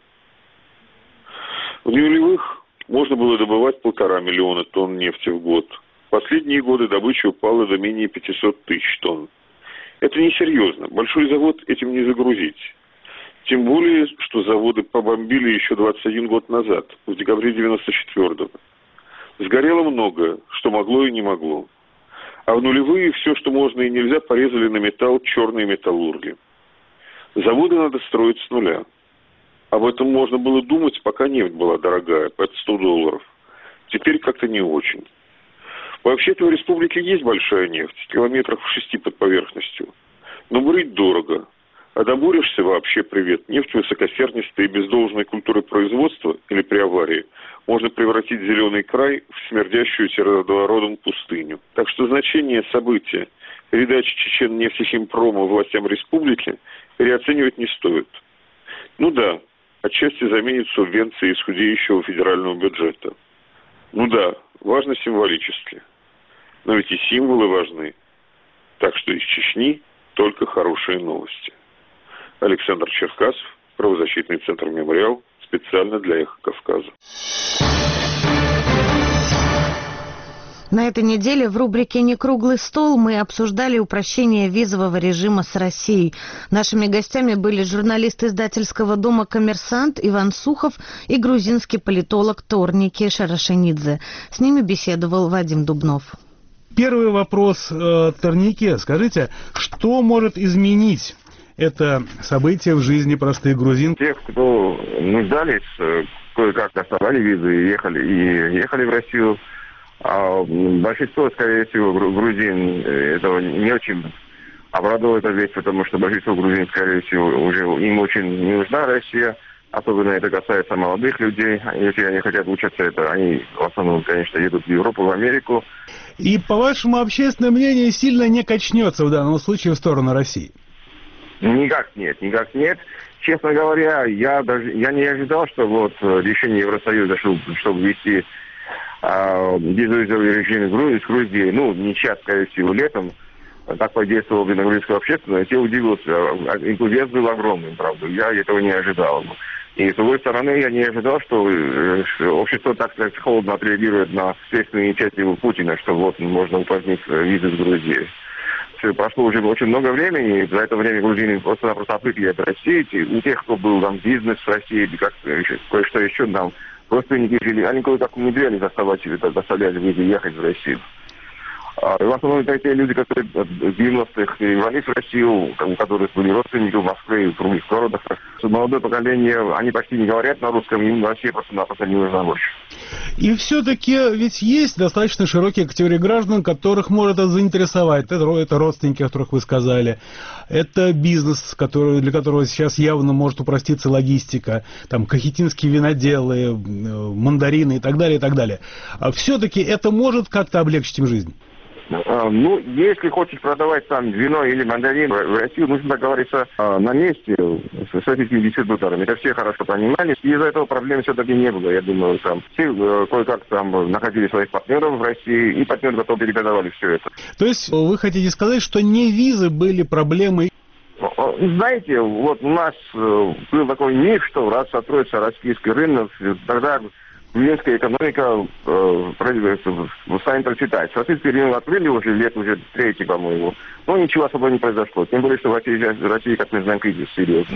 В нулевых можно было добывать 1,5 миллиона тонн нефти в год. В последние годы добыча упала до менее 500 тысяч тонн. Это несерьезно. Большой завод этим не загрузить. Тем более, что заводы побомбили еще 21 год назад, в декабре 94-го. Сгорело многое, что могло и не могло. А в нулевые все, что можно и нельзя, порезали на металл черные металлурги. Заводы надо строить с нуля. Об этом можно было думать, пока нефть была дорогая, под $100. Теперь как-то не очень. Вообще-то в республике есть большая нефть, километров в 6 под поверхностью. Но бурить дорого. А добурешься вообще привет. Нефть высокосернистая и без должной культуры производства или при аварии можно превратить зеленый край в смердящую сероводородом пустыню. Так что значение события передачи Чечен-нефтехимпрома властям республики переоценивать не стоит. Ну да, отчасти заменит субвенции из худеющего федерального бюджета. Ну да, важно символически. Но ведь и символы важны. Так что из Чечни только хорошие новости. Александр Черкасов, правозащитный центр «Мемориал», специально для «Эхо Кавказа». На этой неделе в рубрике «Не круглый стол» мы обсуждали упрощение визового режима с Россией. Нашими гостями были журналист издательского дома «Коммерсант» Иван Сухов и грузинский политолог Торники Шарашенидзе. С ними беседовал Вадим Дубнов. Первый вопрос, Торнике. Скажите, что может изменить это событие в жизни простых грузин? Тех, кто нуждались, кое-как доставали визы и ехали в Россию. А большинство, скорее всего, грузин этого не очень обрадовало эта вещь, потому что большинство грузин, скорее всего, уже им очень не нужна Россия. Особенно это касается молодых людей. Если они хотят учиться, это они в основном, конечно, едут в Европу, в Америку. И, по вашему, общественное мнение сильно не качнется в данном случае в сторону России? Никак нет. Честно говоря, я не ожидал, что вот решение Евросоюза, чтобы ввести безвизовый режим с Грузией, не сейчас, скорее всего, летом, так подействовало бы на грузинскую общественность, я удивился. Энтузиазм был огромный, правда. Я этого не ожидал. И с другой стороны, я не ожидал, что общество так холодно отреагирует на следственную инициативу Путина, что вот можно упразднить визы с Грузией. Прошло уже очень много времени, и за это время грузины просто-напросто отвыкли от России. У тех, кто был там бизнес в России, или как кое-что еще, там родственники жили, они кое-как умудрялись доставлять визы и ехать в Россию. В основном это те люди, которые в 90-х ворвались в Россию, у которых были родственники в Москве и в других городах. Молодое поколение, они почти не говорят на русском, им Россия просто-напросто не нужна больше. И все-таки ведь есть достаточно широкие категории граждан, которых может это заинтересовать. Это родственники, о которых вы сказали. Это бизнес, для которого сейчас явно может упроститься логистика. Там кахетинские виноделы, мандарины и так далее, и так далее. А все-таки это может как-то облегчить им жизнь? Если хочешь продавать там вино или мандарин в Россию, нужно договориться на месте с этими дистрибьюторами. Это все хорошо понимали. И из-за этого проблем все-таки не было. Я думаю, там все кое-как там находили своих партнеров в России, и партнеры потом перепродавали все это. То есть вы хотите сказать, что не визы были проблемой? Знаете, вот у нас был такой миф, что раз откроется российский рынок, тогда грузинская экономика станет процветать. Российский рынок открыли уже лет уже третий, по-моему. Но ничего особо не произошло. Тем более, что в России, как мы знаем, кризис серьезно.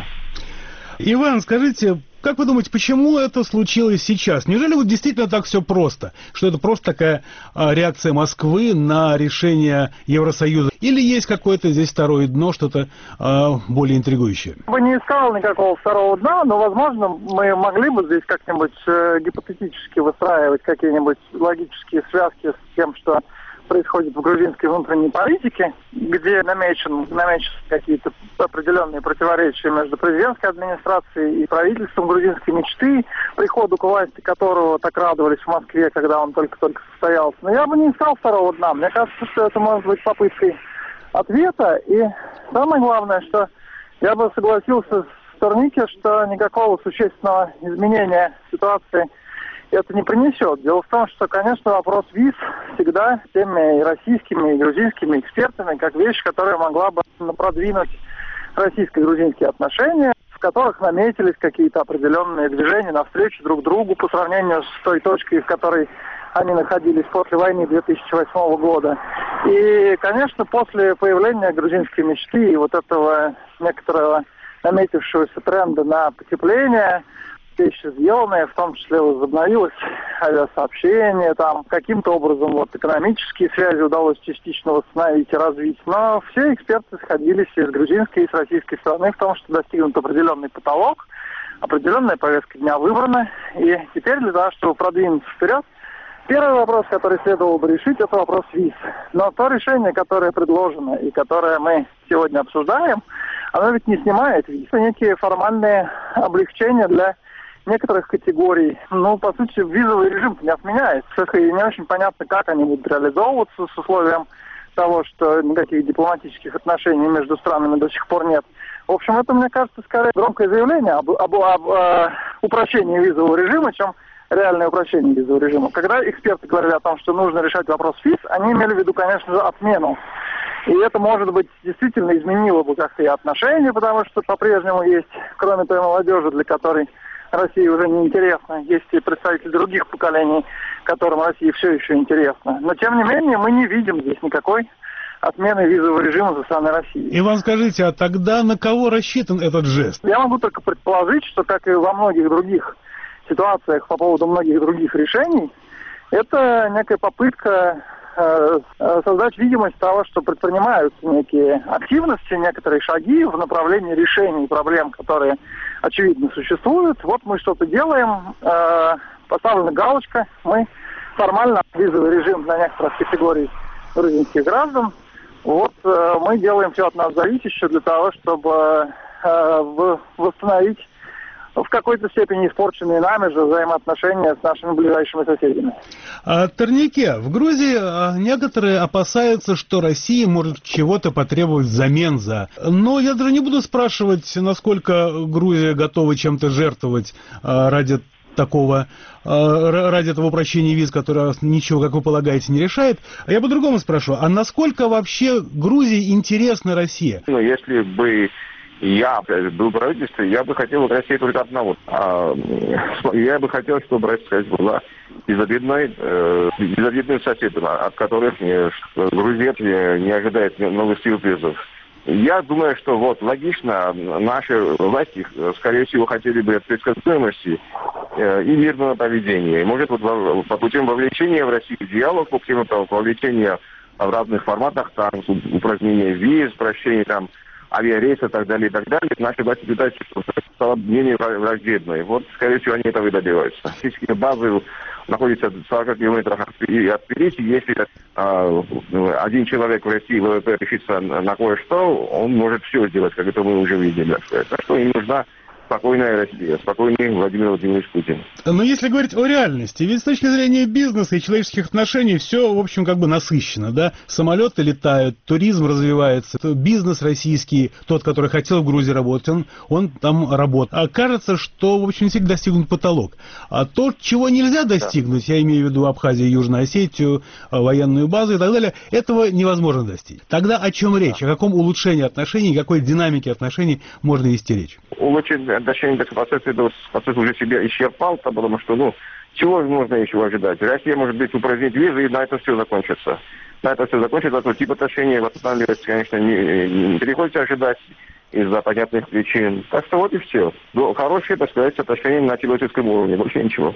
Иван, скажите, как вы думаете, почему это случилось сейчас? Неужели вот действительно так все просто? Что это просто такая реакция Москвы на решение Евросоюза? Или есть какое-то здесь второе дно, что-то более интригующее? Я бы не искал никакого второго дна, но, возможно, мы могли бы здесь как-нибудь гипотетически выстраивать какие-нибудь логические связки с тем, что происходит в грузинской внутренней политике, где намечены какие-то определенные противоречия между президентской администрацией и правительством грузинской мечты, приходу к власти которого так радовались в Москве, когда он только-только состоялся. Но я бы не искал второго дна. Мне кажется, что это может быть попыткой ответа. И самое главное, что я бы согласился с Торнике, что никакого существенного изменения ситуации это не принесет. Дело в том, что, конечно, вопрос виз всегда теми и российскими, и грузинскими экспертами, как вещь, которая могла бы продвинуть российско-грузинские отношения, в которых наметились какие-то определенные движения навстречу друг другу по сравнению с той точкой, в которой они находились после войны 2008 года. И, конечно, после появления грузинской мечты и вот этого некоторого наметившегося тренда на потепление, вещи сделанные, в том числе возобновилось авиасообщение, там каким-то образом вот экономические связи удалось частично восстановить и развить. Но все эксперты сходились и с грузинской, и с российской стороны в том, что достигнут определенный потолок, определенная повестка дня выбрана. И теперь для того, чтобы продвинуться вперед, первый вопрос, который следовало бы решить, это вопрос виз. Но то решение, которое предложено и которое мы сегодня обсуждаем, оно ведь не снимает виз. Это некие формальные облегчения для некоторых категорий. Ну, по сути, визовый режим не отменяется. И не очень понятно, как они будут реализовываться с условием того, что никаких дипломатических отношений между странами до сих пор нет. В общем, это, мне кажется, скорее громкое заявление об упрощении визового режима, чем реальное упрощение визового режима. Когда эксперты говорили о том, что нужно решать вопрос виз, они имели в виду, конечно же, отмену. И это, может быть, действительно изменило бы как-то и отношения, потому что по-прежнему есть, кроме той молодежи, для которой Россия уже не интересна. Есть и представители других поколений, которым Россия все еще интересна. Но, тем не менее, мы не видим здесь никакой отмены визового режима со стороны России. Иван, скажите, а тогда на кого рассчитан этот жест? Я могу только предположить, что, как и во многих других ситуациях по поводу многих других решений, это некая попытка создать видимость того, что предпринимаются некие активности, некоторые шаги в направлении решения проблем, которые, очевидно, существуют. Вот мы что-то делаем, поставлена галочка, мы формально визовый режим для некоторых категорий грузинских граждан. Вот мы делаем все от нас зависящее для того, чтобы восстановить в какой-то степени испорченные нами же взаимоотношения с нашими ближайшими соседями. Торнике, в Грузии некоторые опасаются, что Россия может чего-то потребовать взамен за. Но я даже не буду спрашивать, насколько Грузия готова чем-то жертвовать ради этого упрощения виз, которое ничего, как вы полагаете, не решает. А я по-другому спрашиваю, а насколько вообще Грузии интересна Россия? Ну, если бы я был правительством, я бы хотел от России только одного. Я бы хотел, чтобы Россия была безобидным соседом, от которых Грузия не ожидает новых сюрпризов. Я думаю, что вот логично, наши власти, скорее всего, хотели бы предсказуемости и мирного поведения. И, может, вот по путем вовлечения в Россию в диалог, по путем вовлечения в разных форматах, там, упразднение виз, прощение там авиарейсы и так далее, наши власти пытаются, чтобы стало менее враждебной. Вот, скорее всего, они этого и добиваются. Физические базы находятся в 40 километрах от Тбилиси. Если один человек в России ВВП решится на кое-что, он может все сделать, как это мы уже видели. Так что им нужна спокойная Россия, спокойный Владимир Владимирович Путин. Но если говорить о реальности, ведь с точки зрения бизнеса и человеческих отношений все, в общем, как бы насыщенно, да? Самолеты летают, туризм развивается, бизнес российский, тот, который хотел в Грузии работать, он там работает. А кажется, что, в общем, всегда достигнут потолок. А то, чего нельзя достигнуть, я имею в виду Абхазию, Южную Осетию, военную базу и так далее, этого невозможно достичь. Тогда о чем речь? О каком улучшении отношений, какой динамике отношений можно вести речь? Улучшение отношений к процесс уже себя исчерпал, потому что, чего можно еще ожидать? Россия может быть упразднить визы, и на это все закончится. То тип отношений восстанавливается, конечно, не приходится ожидать из-за понятных причин. Так что вот и все. Хорошие, так сказать, отношения на человеческом уровне, больше ничего.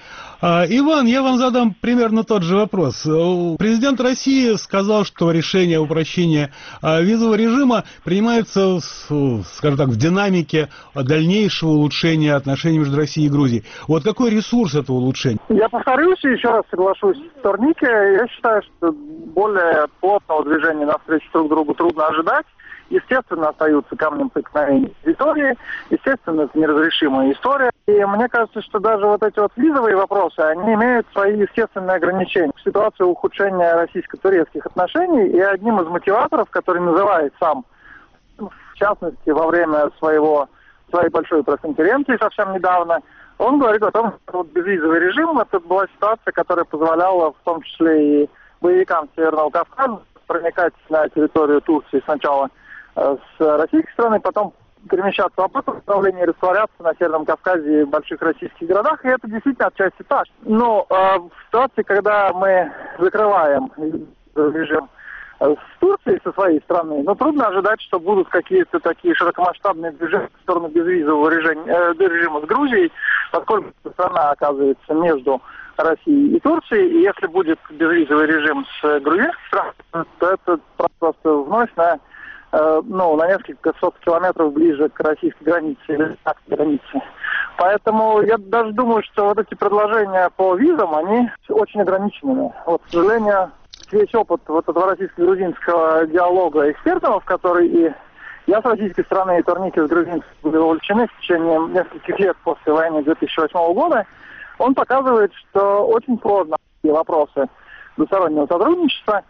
Иван, я вам задам примерно тот же вопрос. Президент России сказал, что решение о упрощении визового режима принимается, скажем так, в динамике дальнейшего улучшения отношений между Россией и Грузией. Вот какой ресурс этого улучшения? Я повторюсь и еще раз соглашусь с Торнике. Я считаю, что более плотного движения навстречу друг другу трудно ожидать. Естественно, остаются камнем преткновения территории. Естественно, это неразрешимая история. И мне кажется, что даже вот эти вот визовые вопросы, они имеют свои естественные ограничения. Ситуация ухудшения российско-турецких отношений, и одним из мотиваторов, который называет сам, в частности, во время своей большой пресс-конференции совсем недавно, он говорит о том, что вот безвизовый режим, это была ситуация, которая позволяла в том числе и боевикам Северного Кавказа проникать на территорию Турции сначала с российской стороны, потом перемещаться в обратном направлении и растворяться на Северном Кавказе и в больших российских городах, и это действительно отчасти так. Но в ситуации, когда мы закрываем режим с Турцией со своей стороны, трудно ожидать, что будут какие-то такие широкомасштабные движения в сторону безвизового режима с Грузией, поскольку страна оказывается между Россией и Турцией, и если будет безвизовый режим с грузинской страной, то это просто вновь на несколько сот километров ближе к российской границе или к границе. Поэтому я даже думаю, что вот эти предложения по визам, они очень ограничены. Вот, к сожалению, весь опыт вот этого российско-грузинского диалога экспертного, в который и я с российской стороны, и Торники с грузинской были вовлечены в течение нескольких лет после войны 2008 года, он показывает, что очень сложно вопросы двустороннего сотрудничества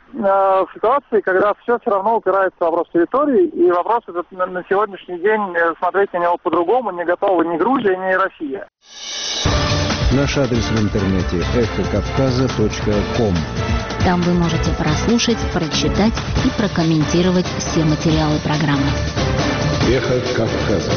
в ситуации, когда все равно упирается в вопрос территории, и вопрос этот на сегодняшний день смотреть на него по-другому не готовы ни Грузия, ни Россия. Наш адрес в интернете эхокавказа.ком. Там вы можете прослушать, прочитать и прокомментировать все материалы программы. Эхо Кавказа.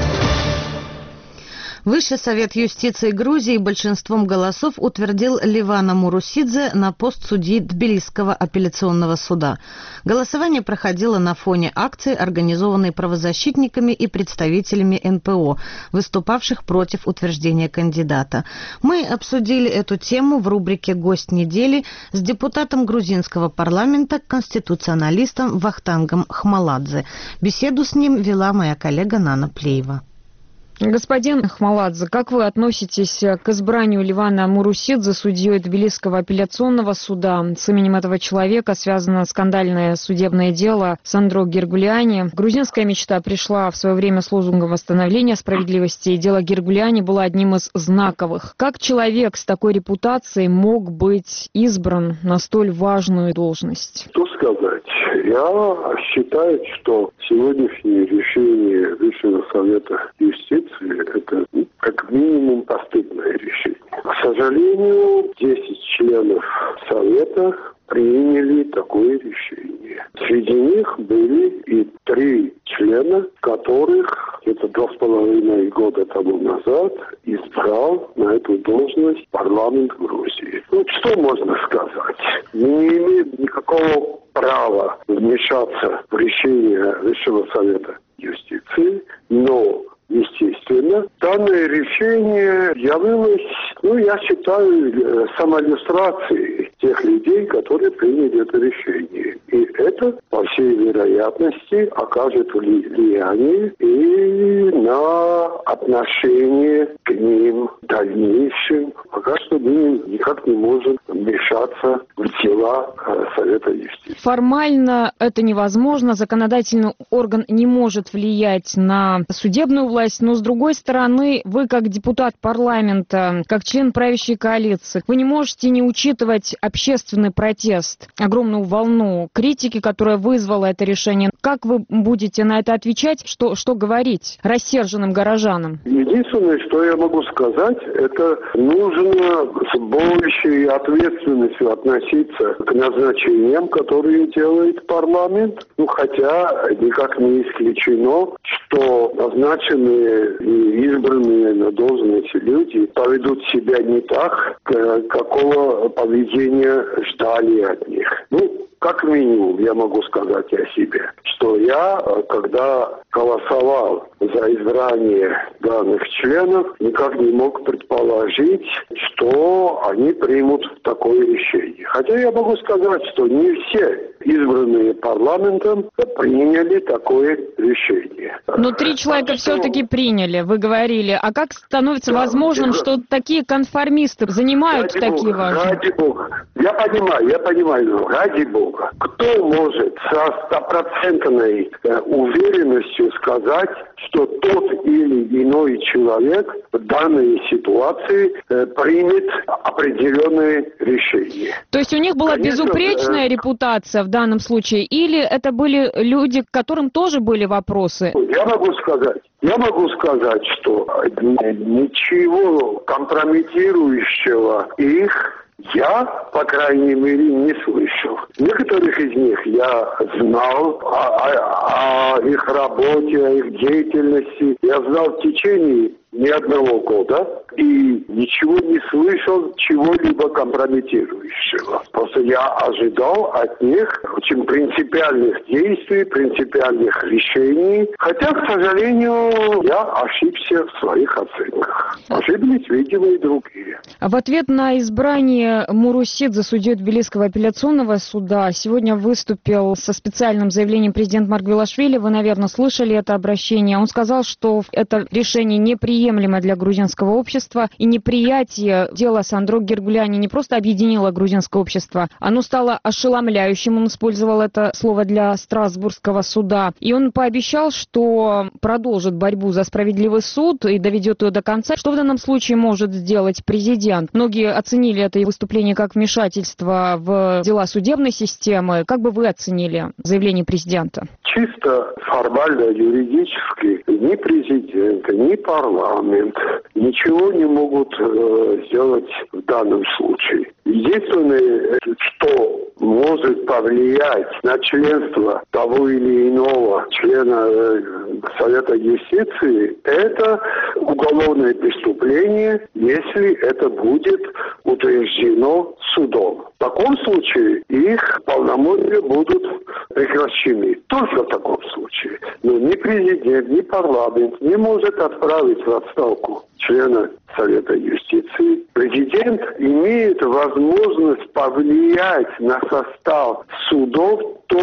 Высший совет юстиции Грузии большинством голосов утвердил Левана Мурусидзе на пост судьи Тбилисского апелляционного суда. Голосование проходило на фоне акции, организованной правозащитниками и представителями НПО, выступавших против утверждения кандидата. Мы обсудили эту тему в рубрике «Гость недели» с депутатом грузинского парламента, конституционалистом Вахтангом Хмаладзе. Беседу с ним вела моя коллега Нана Плеева. Господин Хмаладзе, как вы относитесь к избранию Левана Мурусидзе судьей Тбилисского апелляционного суда? С именем этого человека связано скандальное судебное дело Сандро Гергулиани. Грузинская мечта пришла в свое время с лозунгом восстановления справедливости, и дело Гергулиани было одним из знаковых. Как человек с такой репутацией мог быть избран на столь важную должность? Что сказать? Я считаю, что сегодняшнее решение Высшего совета юстиции это как минимум постыдное решение. К сожалению, 10 членов совета приняли такое решение. Среди них были и 3 члена, которых где-то 2,5 года тому назад избрал на эту должность парламент Грузии. Что можно сказать? Не имеет никакого права вмешаться в решение Высшего совета юстиции, но естественно, данное решение явилось Ну, я считаю самоиллюстрацией тех людей, которые приняли это решение. И это, по всей вероятности, окажет влияние и на отношение к ним в дальнейшем. Пока что мы никак не можем вмешаться в дела Совета юстиции. Формально это невозможно. Законодательный орган не может влиять на судебную власть, но, с другой стороны, вы, как депутат парламента, как член правящей коалиции, вы не можете не учитывать общественный протест, огромную волну критики, которая вызвала это решение. Как вы будете на это отвечать? Что говорить рассерженным горожанам? Единственное, что я могу сказать, это нужно с большей ответственностью относиться к назначениям, которые делает парламент. Ну, хотя никак не исключено, что назначенные и избранные на должности люди поведут себя не так, какого поведения ждали от них. Ну, как минимум, я могу сказать о себе, что я, когда голосовал за избрание данных членов, никак не мог предположить, что они примут такое решение. Хотя я могу сказать, что не все избранные парламентом приняли такое решение. Но 3 человека все-таки приняли, вы говорили. А как становится возможным, что такие конформисты занимают такие важные... Ради Бога. Я понимаю, но ради Бога. Кто может со стопроцентной уверенностью сказать, что тот или иной человек в данной ситуации примет определенные решения? То есть у них была безупречная репутация в данном случае, или это были люди, к которым тоже были вопросы? Я могу сказать, что ничего компрометирующего их я, по крайней мере, не слышал. Некоторых из них я знал о их работе, о их деятельности. Я знал в течение ни одного года и ничего не слышал чего-либо компрометирующего. Просто я ожидал от них очень принципиальных действий, принципиальных решений. Хотя, к сожалению, я ошибся в своих оценках. Ошиблись, видимо, и другие. В ответ на избрание Мурусидзе судьей Тбилисского апелляционного суда сегодня выступил со специальным заявлением президент Маргвелашвили. Вы, наверное, слышали это обращение. Он сказал, что это решение неприемлемо для грузинского общества, и неприятие дела Сандро Гергуляни не просто объединило грузинское общество, оно стало ошеломляющим, он использовал это слово для Страсбургского суда, и он пообещал, что продолжит борьбу за справедливый суд и доведет ее до конца. Что в данном случае может сделать президент? Многие оценили это выступление как вмешательство в дела судебной системы. Как бы вы оценили заявление президента? Чисто формально, юридически, ни президент, ни парламент ничего не могут сделать в данном случае. Единственное, что может повлиять на членство того или иного члена Совета юстиции, это уголовное преступление, если это будет утверждено судом. В таком случае их полномочия будут прекращены. Только в таком случае. Но ни президент, ни парламент не может отправить в отставку члена Совета юстиции. Президент имеет возможность повлиять на состав судов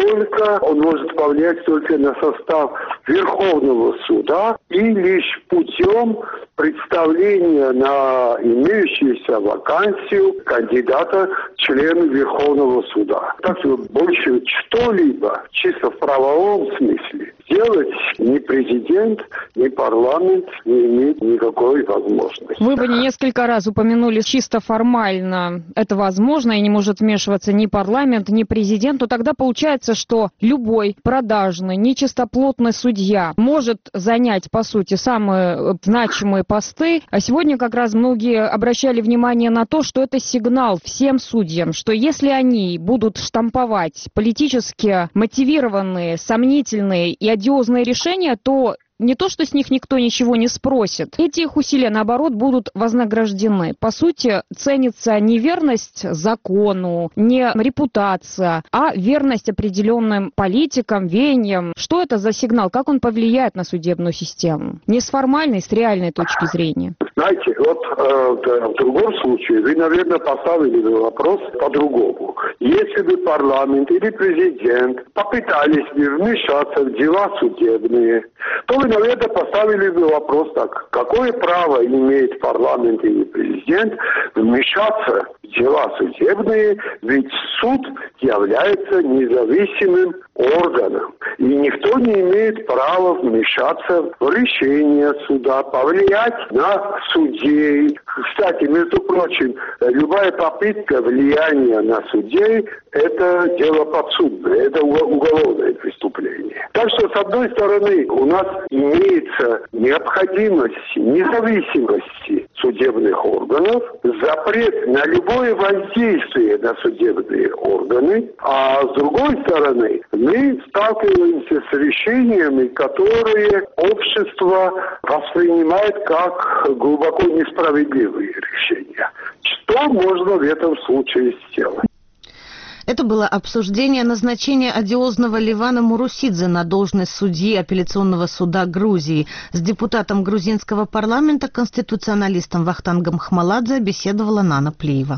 он может повлиять только на состав Верховного суда и лишь путем представления на имеющуюся вакансию кандидата члена Верховного суда. Так что больше что-либо чисто в правовом смысле сделать ни президент, ни парламент не имеет никакой возможности. Вы бы несколько раз упомянули чисто формально это возможно и не может вмешиваться ни парламент, ни президент, то тогда получается, что любой продажный, нечистоплотный судья может занять, по сути, самые значимые посты. А сегодня как раз многие обращали внимание на то, что это сигнал всем судьям, что если они будут штамповать политически мотивированные, сомнительные и одиозные решения, то не то, что с них никто ничего не спросит. Эти их усилия, наоборот, будут вознаграждены. По сути, ценится не верность закону, не репутация, а верность определенным политикам, веяниям. Что это за сигнал? Как он повлияет на судебную систему? Не с формальной, с реальной точки зрения. Знаете, вот в другом случае вы, наверное, поставили бы вопрос по-другому. Если бы парламент или президент попытались бы вмешаться в дела судебные, то вы, наверное, поставили бы вопрос так. Какое право имеет парламент или президент вмешаться в дела судебные, ведь суд является независимым органом. И никто не имеет права вмешаться в решение суда, повлиять на судей. Кстати, между прочим, любая попытка влияния на судей – это дело подсудное, это уголовное преступление. Так что, с одной стороны, у нас имеется необходимость независимости судебных органов, запрет на любое воздействие на судебные органы, а с другой стороны, мы сталкиваемся с решениями, которые общество воспринимает как глубоко несправедливые решения. Что можно в этом случае сделать? Это было обсуждение назначения одиозного Левана Мурусидзе на должность судьи апелляционного суда Грузии. С депутатом грузинского парламента, конституционалистом Вахтангом Хмаладзе, беседовала Нана Плиева.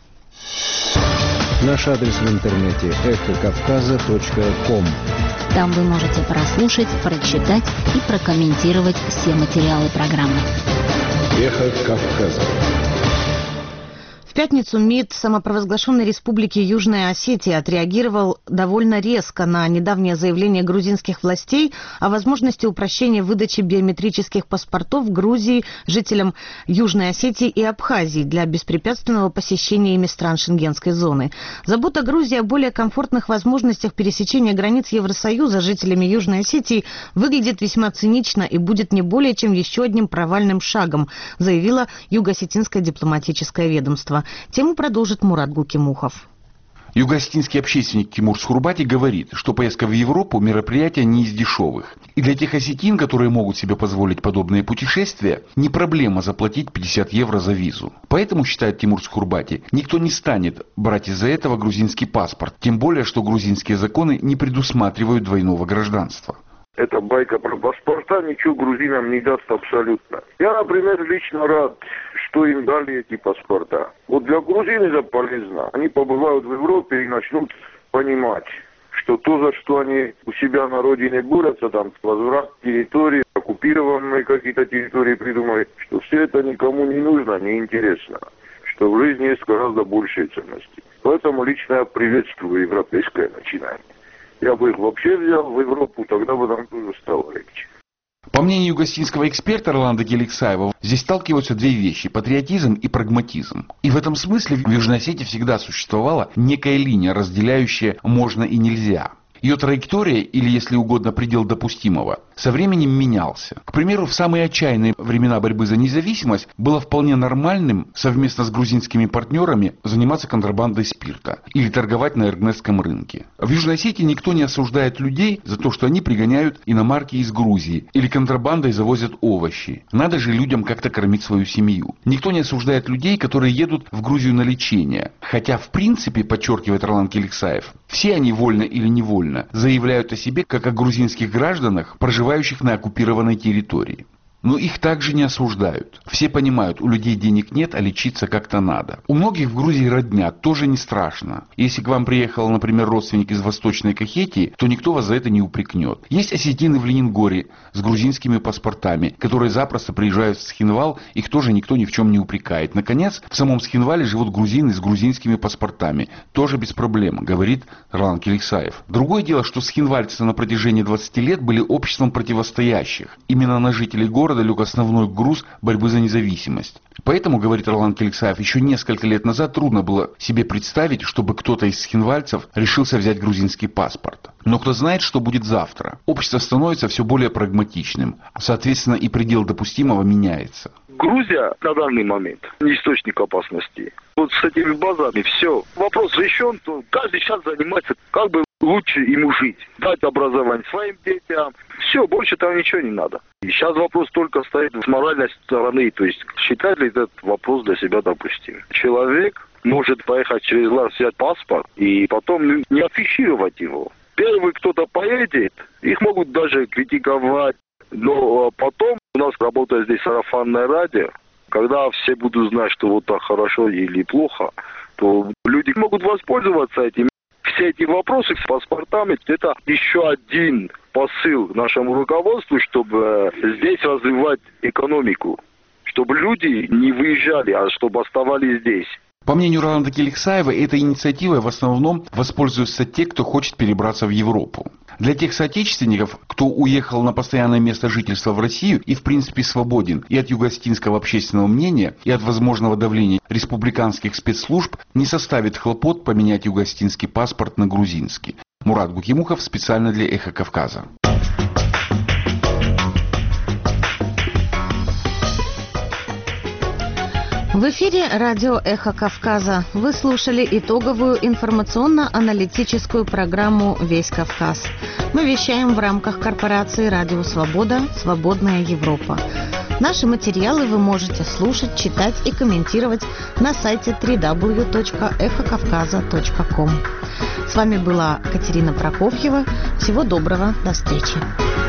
Наш адрес в интернете эхокавказа.ком. Там вы можете прослушать, прочитать и прокомментировать все материалы программы. Эхо Кавказа. В пятницу МИД самопровозглашенной республики Южная Осетия отреагировал довольно резко на недавнее заявление грузинских властей о возможности упрощения выдачи биометрических паспортов в Грузии жителям Южной Осетии и Абхазии для беспрепятственного посещения ими стран Шенгенской зоны. Забота Грузии о более комфортных возможностях пересечения границ Евросоюза жителями Южной Осетии выглядит весьма цинично и будет не более чем еще одним провальным шагом, заявило Юго-Осетинское дипломатическое ведомство. Тему продолжит Мурат Гукимухов. Юго-осетинский общественник Тимур Схурбати говорит, что поездка в Европу – мероприятие не из дешевых. И для тех осетин, которые могут себе позволить подобные путешествия, не проблема заплатить 50 евро за визу. Поэтому, считает Тимур Схурбати, никто не станет брать из-за этого грузинский паспорт, тем более, что грузинские законы не предусматривают двойного гражданства. Эта байка про паспорта ничего грузинам не даст абсолютно. Я, например, лично рад, что им дали эти паспорта. Вот для грузин это полезно. Они побывают в Европе и начнут понимать, что то, за что они у себя на родине борются, там, возврат территории, оккупированные какие-то территории придумали, что все это никому не нужно, не интересно. Что в жизни есть гораздо большие ценности. Поэтому лично я приветствую европейское начинание. Я бы их вообще взял в Европу, тогда бы нам тоже стало легче. По мнению юго-осетинского эксперта Роланда Геликсаева, здесь сталкиваются две вещи – патриотизм и прагматизм. И в этом смысле в Южной Осетии всегда существовала некая линия, разделяющая «можно» и «нельзя». Ее траектория, или, если угодно, предел допустимого, со временем менялся. К примеру, в самые отчаянные времена борьбы за независимость было вполне нормальным совместно с грузинскими партнерами заниматься контрабандой спирта или торговать на эргнесском рынке. В Южной Осетии никто не осуждает людей за то, что они пригоняют иномарки из Грузии или контрабандой завозят овощи. Надо же людям как-то кормить свою семью. Никто не осуждает людей, которые едут в Грузию на лечение. Хотя, в принципе, подчеркивает Роланд Геликсаев, все они вольно или невольно заявляют о себе как о грузинских гражданах, проживающих на оккупированной территории. Но их также не осуждают. Все понимают, у людей денег нет, а лечиться как-то надо. У многих в Грузии родня, тоже не страшно. Если к вам приехал, например, родственник из Восточной Кахетии, то никто вас за это не упрекнет. Есть осетины в Ленингоре с грузинскими паспортами, которые запросто приезжают в Схинвал, их тоже никто ни в чем не упрекает. Наконец, в самом Схинвале живут грузины с грузинскими паспортами. Тоже без проблем, говорит Роланд Геликсаев. Другое дело, что схинвальцы на протяжении 20 лет были обществом противостоящих. Именно на жителей города лег основной груз борьбы за независимость. Поэтому, говорит Роланд Геликсаев, еще несколько лет назад трудно было себе представить, чтобы кто-то из схинвальцев решился взять грузинский паспорт. Но кто знает, что будет завтра. Общество становится все более прагматичным. Соответственно, и предел допустимого меняется. Грузия на данный момент не источник опасности. Вот с этими базами все. Вопрос решен, то каждый сейчас занимается как бы лучше ему жить, дать образование своим детям. Все, больше там ничего не надо. И сейчас вопрос только стоит с моральной стороны, то есть считать ли этот вопрос для себя допустимым. Человек может поехать через лаз, взять паспорт и потом не афишировать его. Первый кто-то поедет, их могут даже критиковать, но потом у нас работает здесь сарафанное радио. Когда все будут знать, что вот так хорошо или плохо, то люди могут воспользоваться этим. Все эти вопросы с паспортами – это еще один посыл нашему руководству, чтобы здесь развивать экономику, чтобы люди не выезжали, а чтобы оставались здесь. По мнению Роланда Келексаева, этой инициативой в основном воспользуются те, кто хочет перебраться в Европу. Для тех соотечественников, кто уехал на постоянное место жительства в Россию и в принципе свободен и от югославского общественного мнения, и от возможного давления республиканских спецслужб, не составит хлопот поменять югославский паспорт на грузинский. Мурат Гукимухов специально для «Эхо Кавказа». В эфире радио «Эхо Кавказа». Вы слушали итоговую информационно-аналитическую программу «Весь Кавказ». Мы вещаем в рамках корпорации «Радио Свобода. Свободная Европа». Наши материалы вы можете слушать, читать и комментировать на сайте www.эхокавказа.ком. С вами была Катерина Прокофьева. Всего доброго. До встречи.